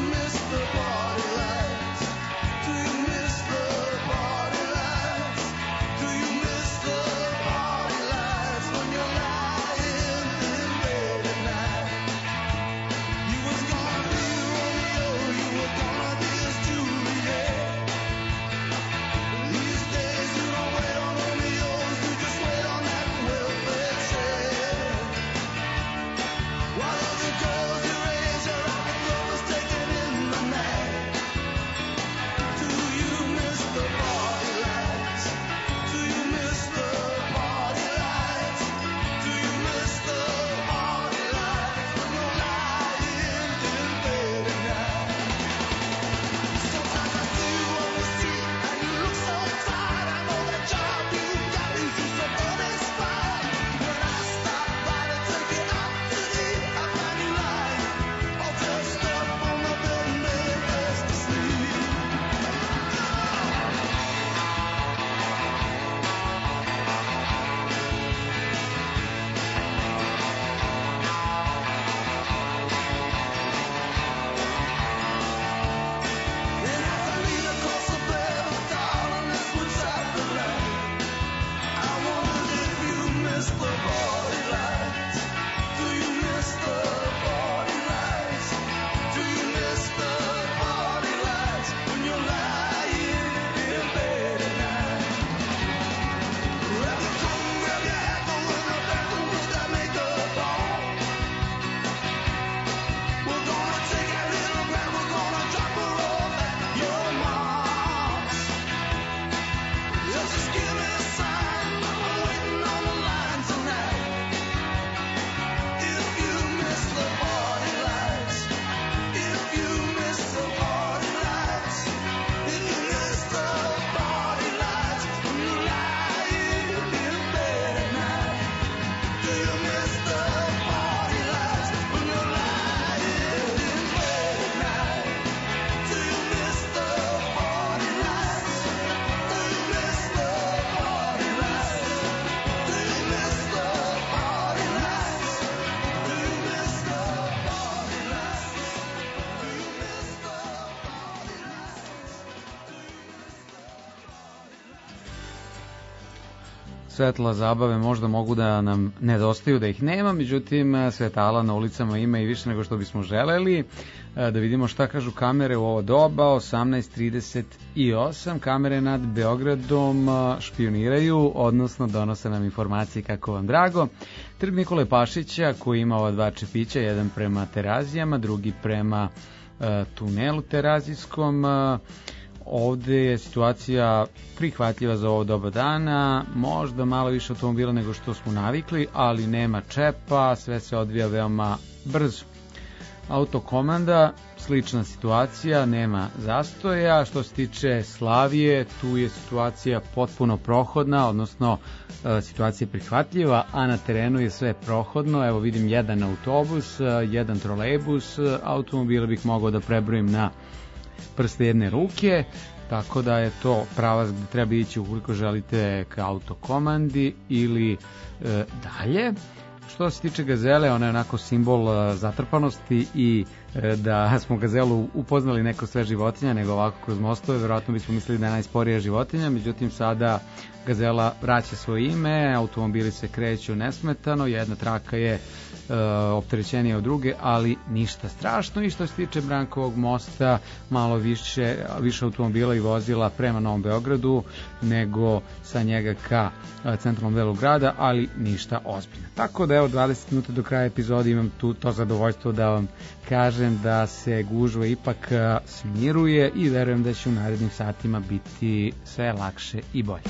Do you miss the party lights? svetla zabave možda mogu da nam nedostaju, da ih nema, međutim svetala na ulicama ima i više nego što bismo želeli. Da vidimo šta kažu kamere u ovo doba. Osamnaest trideset osam, kamere nad Beogradom špioniraju, odnosno donose nam informacije kako vam drago. Trg Nikole Pašića koji ima ova dva čepića, jedan prema Terazijama, drugi prema uh, tunelu Terazijskom. Uh, ovde je situacija prihvatljiva za ovo doba dana, možda malo više automobila nego što smo navikli, ali nema čepa, sve se odvija veoma brzo. Autokomanda, slična situacija, nema zastoja. Što se tiče Slavije, tu je situacija potpuno prohodna, odnosno e, situacija prihvatljiva, a na terenu je sve prohodno. Evo vidim jedan autobus, e, jedan trolejbus, automobila bih mogao da prebrojim na prste jedne ruke, tako da je to pravac gde treba ići ukoliko želite ka autokomandi ili e, dalje. Što se tiče Gazele, ona je onako simbol uh, zatrpanosti i uh, da smo Gazelu upoznali neko sve životinja, nego ovako kroz mostove, verovatno bismo mislili da je najsporija životinja, međutim sada Gazela vraća svoje ime, automobili se kreću nesmetano, jedna traka je uh, opterećenija od druge, ali ništa strašno. I što se tiče Brankovog mosta, malo više, više automobila i vozila prema Novom Beogradu nego sa njega ka uh, centralnom delu grada, ali ništa ozbiljno. Tako da evo dvadeset minuta do kraja epizode imam tu to zadovoljstvo da vam kažem da se gužva ipak uh, smiruje i verujem da će u narednim satima biti sve lakše i bolje.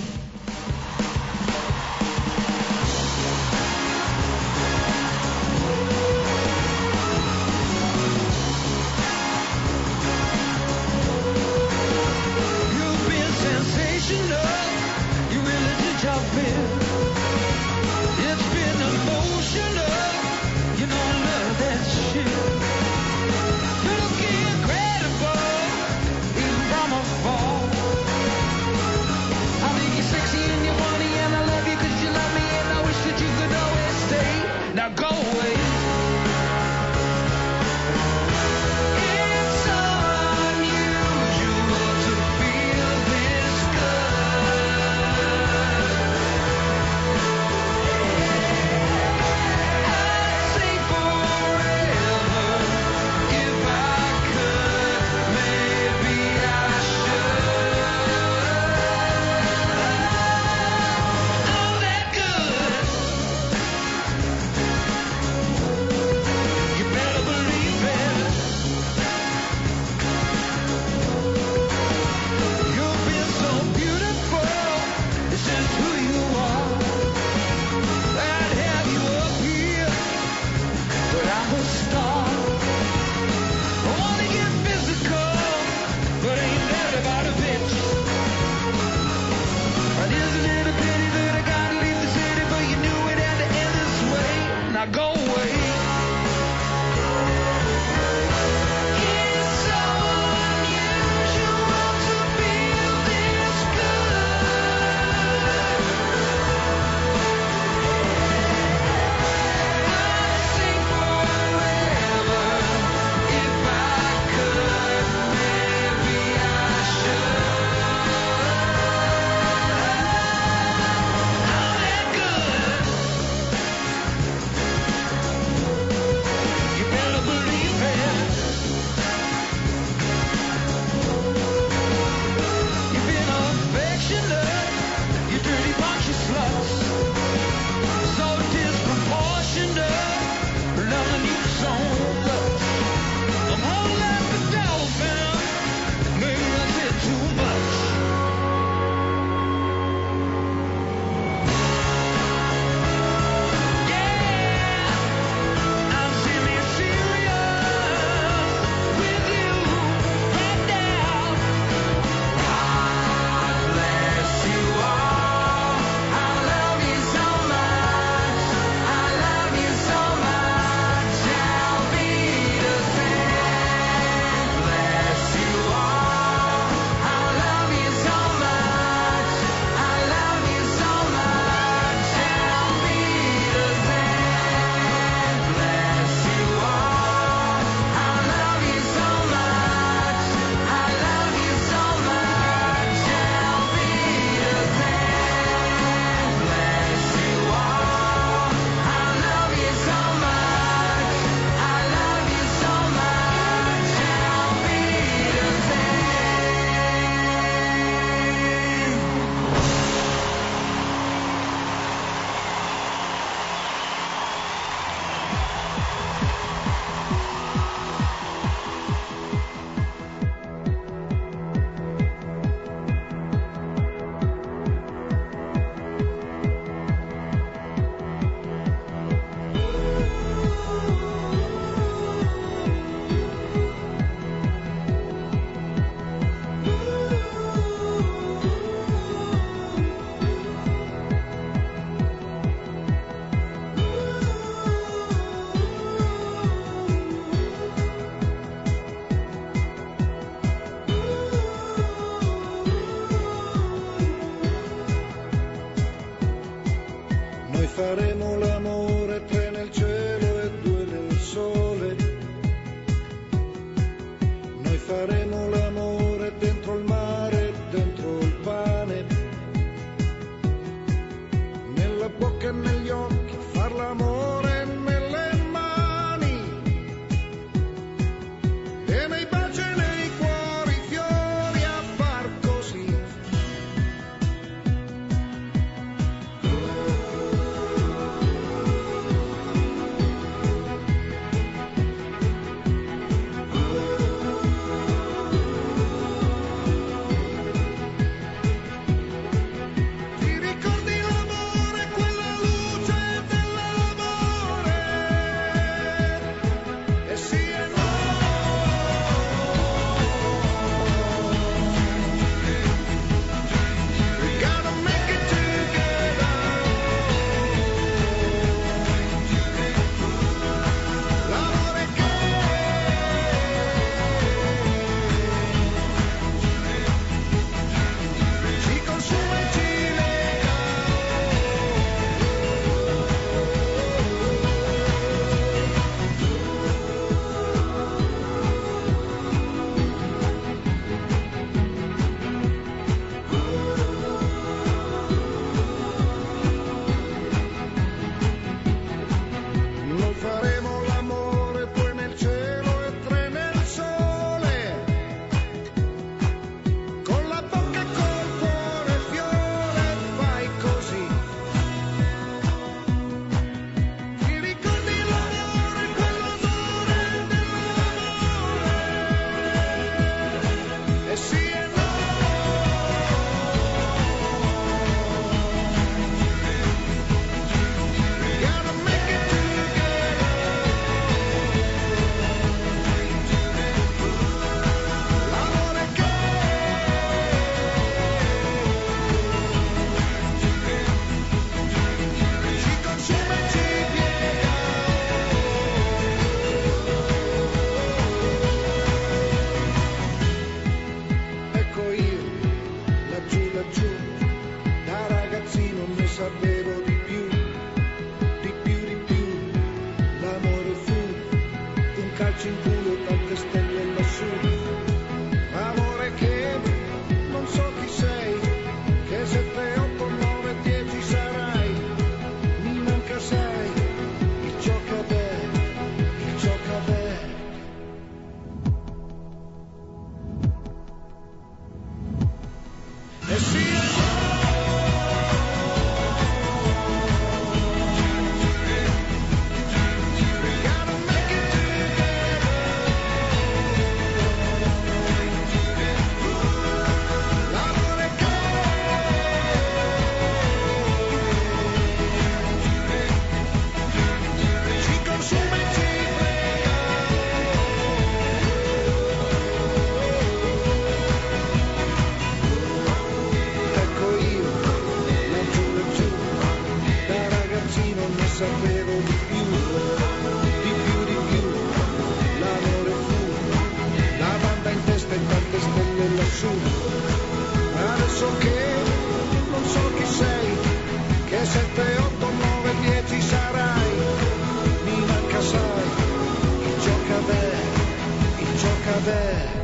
faremo l'amore, tre nel cielo e due nel sole. Noi faremo l'amore dentro il mare, dentro il pane, nella bocca e negli occhi, far l'amore nelle mani, e nei baci e nei cuori, fiori a far così. Ti ricordi l'amore, quella luce dell'amore? E sì e no. We gotta make it together. L'amore che ci consuma e ci lega. Noi faremo l'amore, due nel cielo e tre nel sole, con la bocca e col cuore, fiore, fai così. Ti ricordi l'amore, quell'odore dell'amore? E sì e no. We gotta make it together. L'amore che ci consuma e ci piega. Ecco io, laggiù, laggiù, da ragazzino ne sapevo di più, di più, di più. L'amore fu un calcio in culo, tante stelle lassù. Amore che non so chi sei, che sette, otto, nove, dieci sarai. Mi manca sai, il giocabè, il giocabè. E sì e no. We gotta make it together. L'amore che ci consuma e ci prega. Ecco io, laggiù, laggiù, da ragazzino ne sapevo di più, di più, di più. L'amore fu la banda in testa e tante stelle lassù. Adesso che non so chi sei, che sette, otto, nove, dieci sarai. Mi manca sai, il giocabè, il giocabè.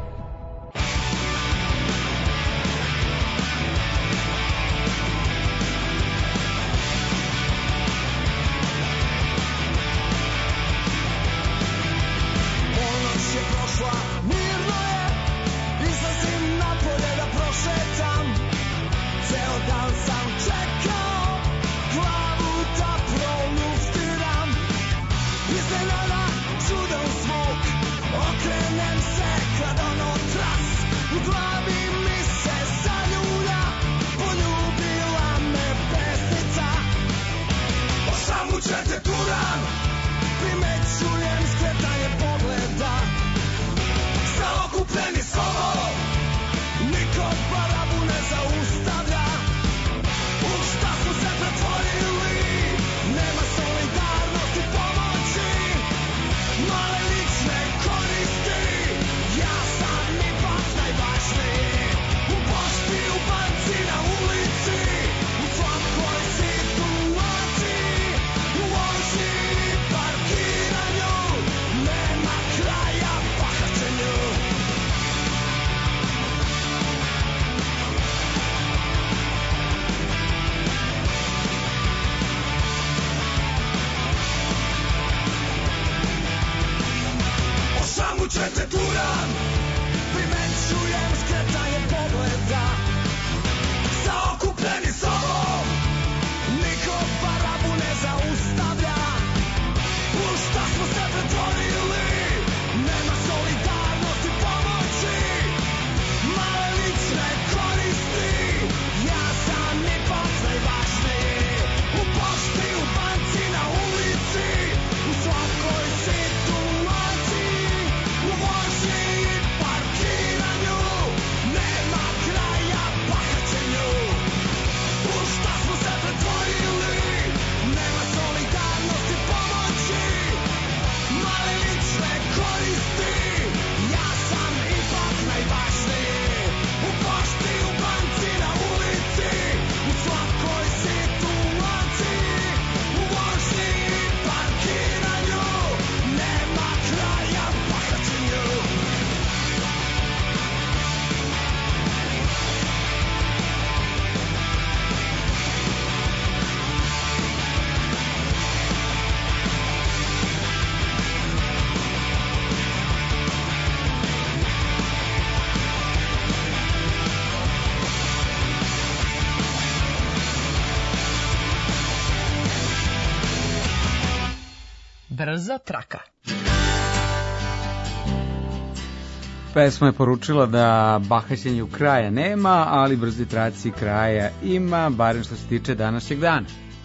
Ponoć je prošla, mirno je, izlazim napolje da prošetam. Ceo dan sam čekao, glavu da proluftiram. Iznenada čudan zvuk, okrenem se kad ono tras. U glavi mi se zaljulja, poljubila me pesnica. Osamuće te turam, primećujem skretanje pogleda. Zaokupljeni slovom, niko barabu ne zaustavlja. U šta smo se pretvorili, nema solidarnosti, pomoći, male lične koristi. Ja sam ipak najvažniji, u pošti, u banci, na ulici, u svakoj situaciji. sve te turam, primećujem skretanje pogleda. Zaokupljeni sobom, niko parabu ne zaustavlja. U šta smo se pretvorili, nema solidarnosti, pomoći, male lične koristi. Ja sam ipak najvažniji, u pošti, u banci, na ulici, u svakoj situaciji, u vožnji i parkiranju. Nema kraja bahaćenju. U šta smo se pretvorili, nema solidarnosti, pomoći, male lične koristi. Ja sam ipak najvažniji, u pošti, u banci, na ulici, u svakoj situaciji, u vožnji i parkiranju. Nema kraja bahaćenju. Brza traka. Pesma je poručila da bahaćenju kraja nema, ali brzi traci kraja ima, barem što se tiče današnjeg dana.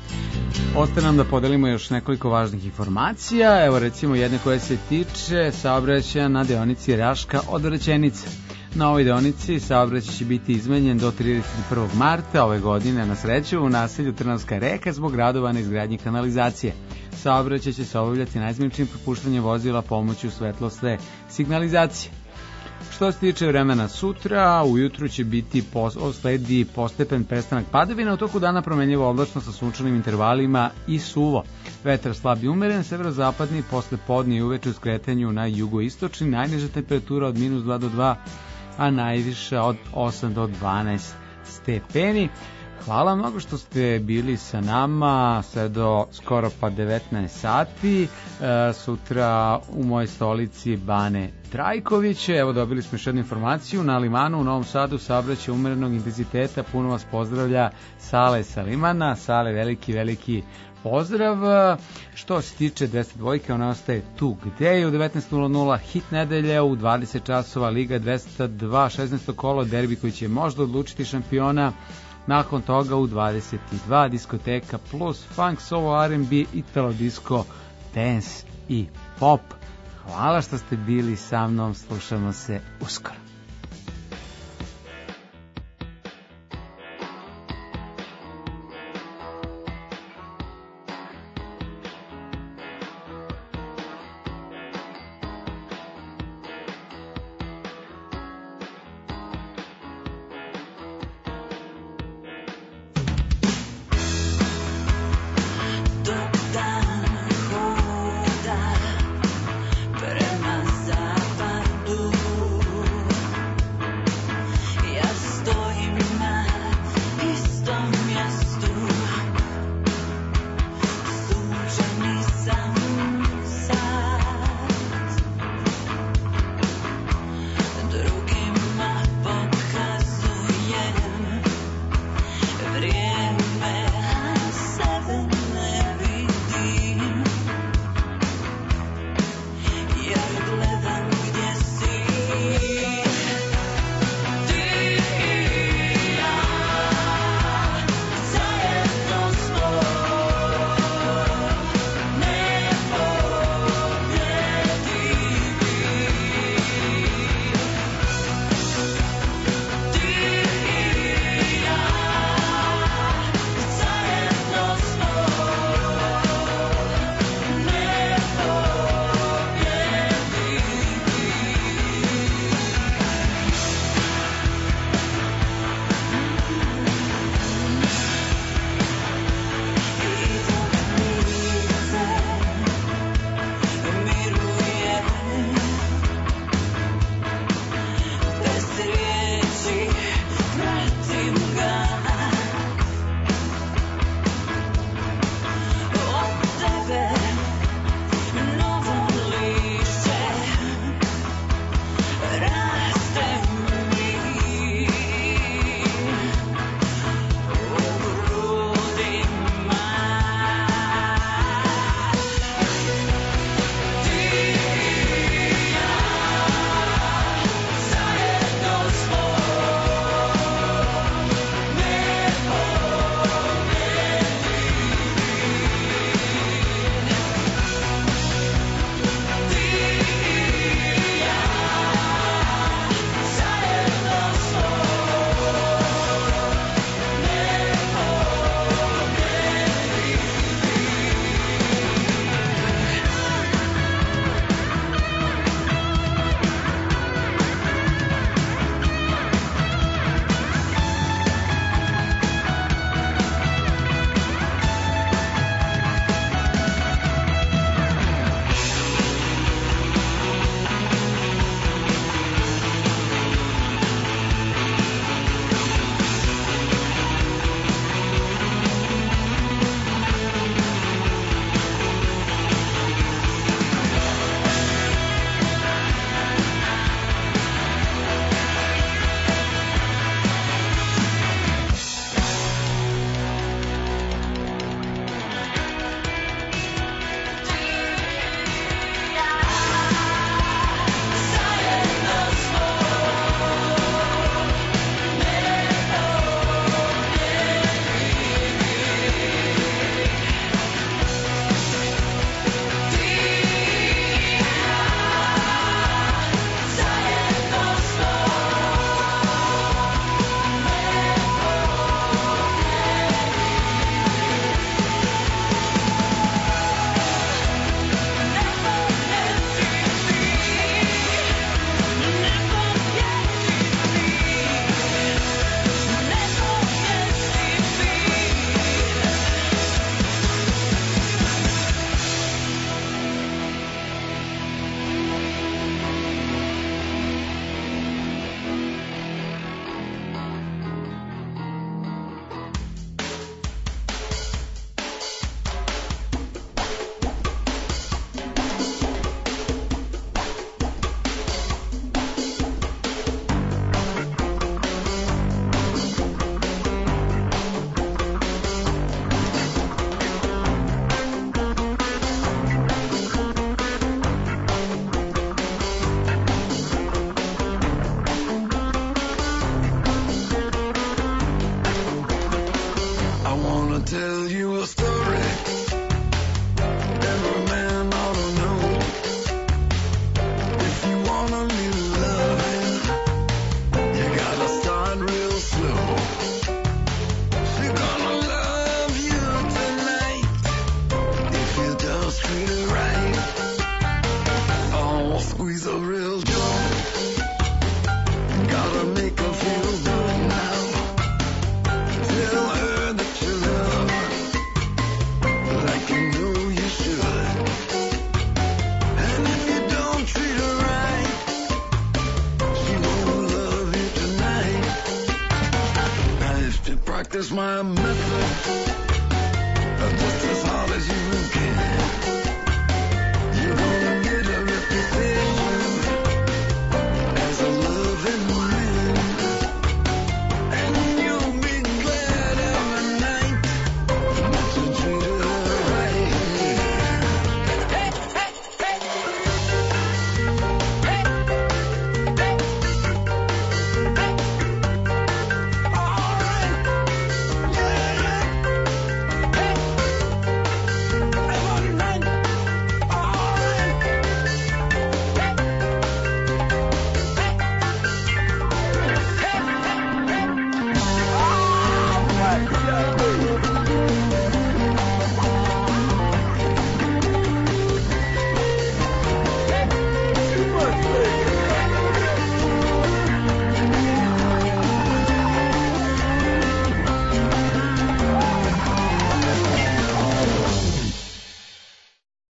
Ostaje nam da podelimo još nekoliko važnih informacija. Evo recimo jedne koje se tiče saobraćaja na deonici Raška od Rečenice. Na ovoj deonici saobraćaj će biti izmenjen do trideset prvog marta ove godine na sreću u naselju Trnavska reka zbog radova na izgradnji kanalizacije. Saobraćaj će se obavljati najizmeničnim propuštanjem vozila pomoću svetlosne signalizacije. Što se tiče vremena sutra, ujutru će biti pos, sledi postepen prestanak padavina, u toku dana promenljivo oblačno sa sunčanim intervalima i suvo. Vetar slab i umeren, severozapadni, posle podne i uveče u skretanju na jugoistočni, najniža temperatura od minus dva do dva, a najviša od osam do dvanaest stepeni. Hvala mnogo što ste bili sa nama sve do skoro pa devetnaest sati. E, sutra u mojoj stolici Bane Trajković. Evo dobili smo još jednu informaciju. Na Limanu u Novom Sadu saobraćaj umerenog intenziteta. Puno vas pozdravlja Sale sa Limana. Sale, veliki, veliki pozdrav. Što se tiče dvesta dva, ona ostaje tu gde je u devetnaest nula nula, hit nedelje u dvadeset časova, Liga dvesta dva, šesnaesto kolo, derbi koji će možda odlučiti šampiona. Nakon toga u dvadeset dva diskoteka plus funk, solo, R and B, italo disco, dance i pop. Hvala što ste bili sa mnom, slušamo se uskoro. Prema zapadu gonna tell you a story every man ought to know. If you want a little loving, you gotta start real slow. She's gonna love you tonight if you just treat her right. Oh, squeeze a real joint. Gotta make her feel good now. Tell her that you love her like you know you should. And if you don't treat her right, she won't love you tonight. I used to practice my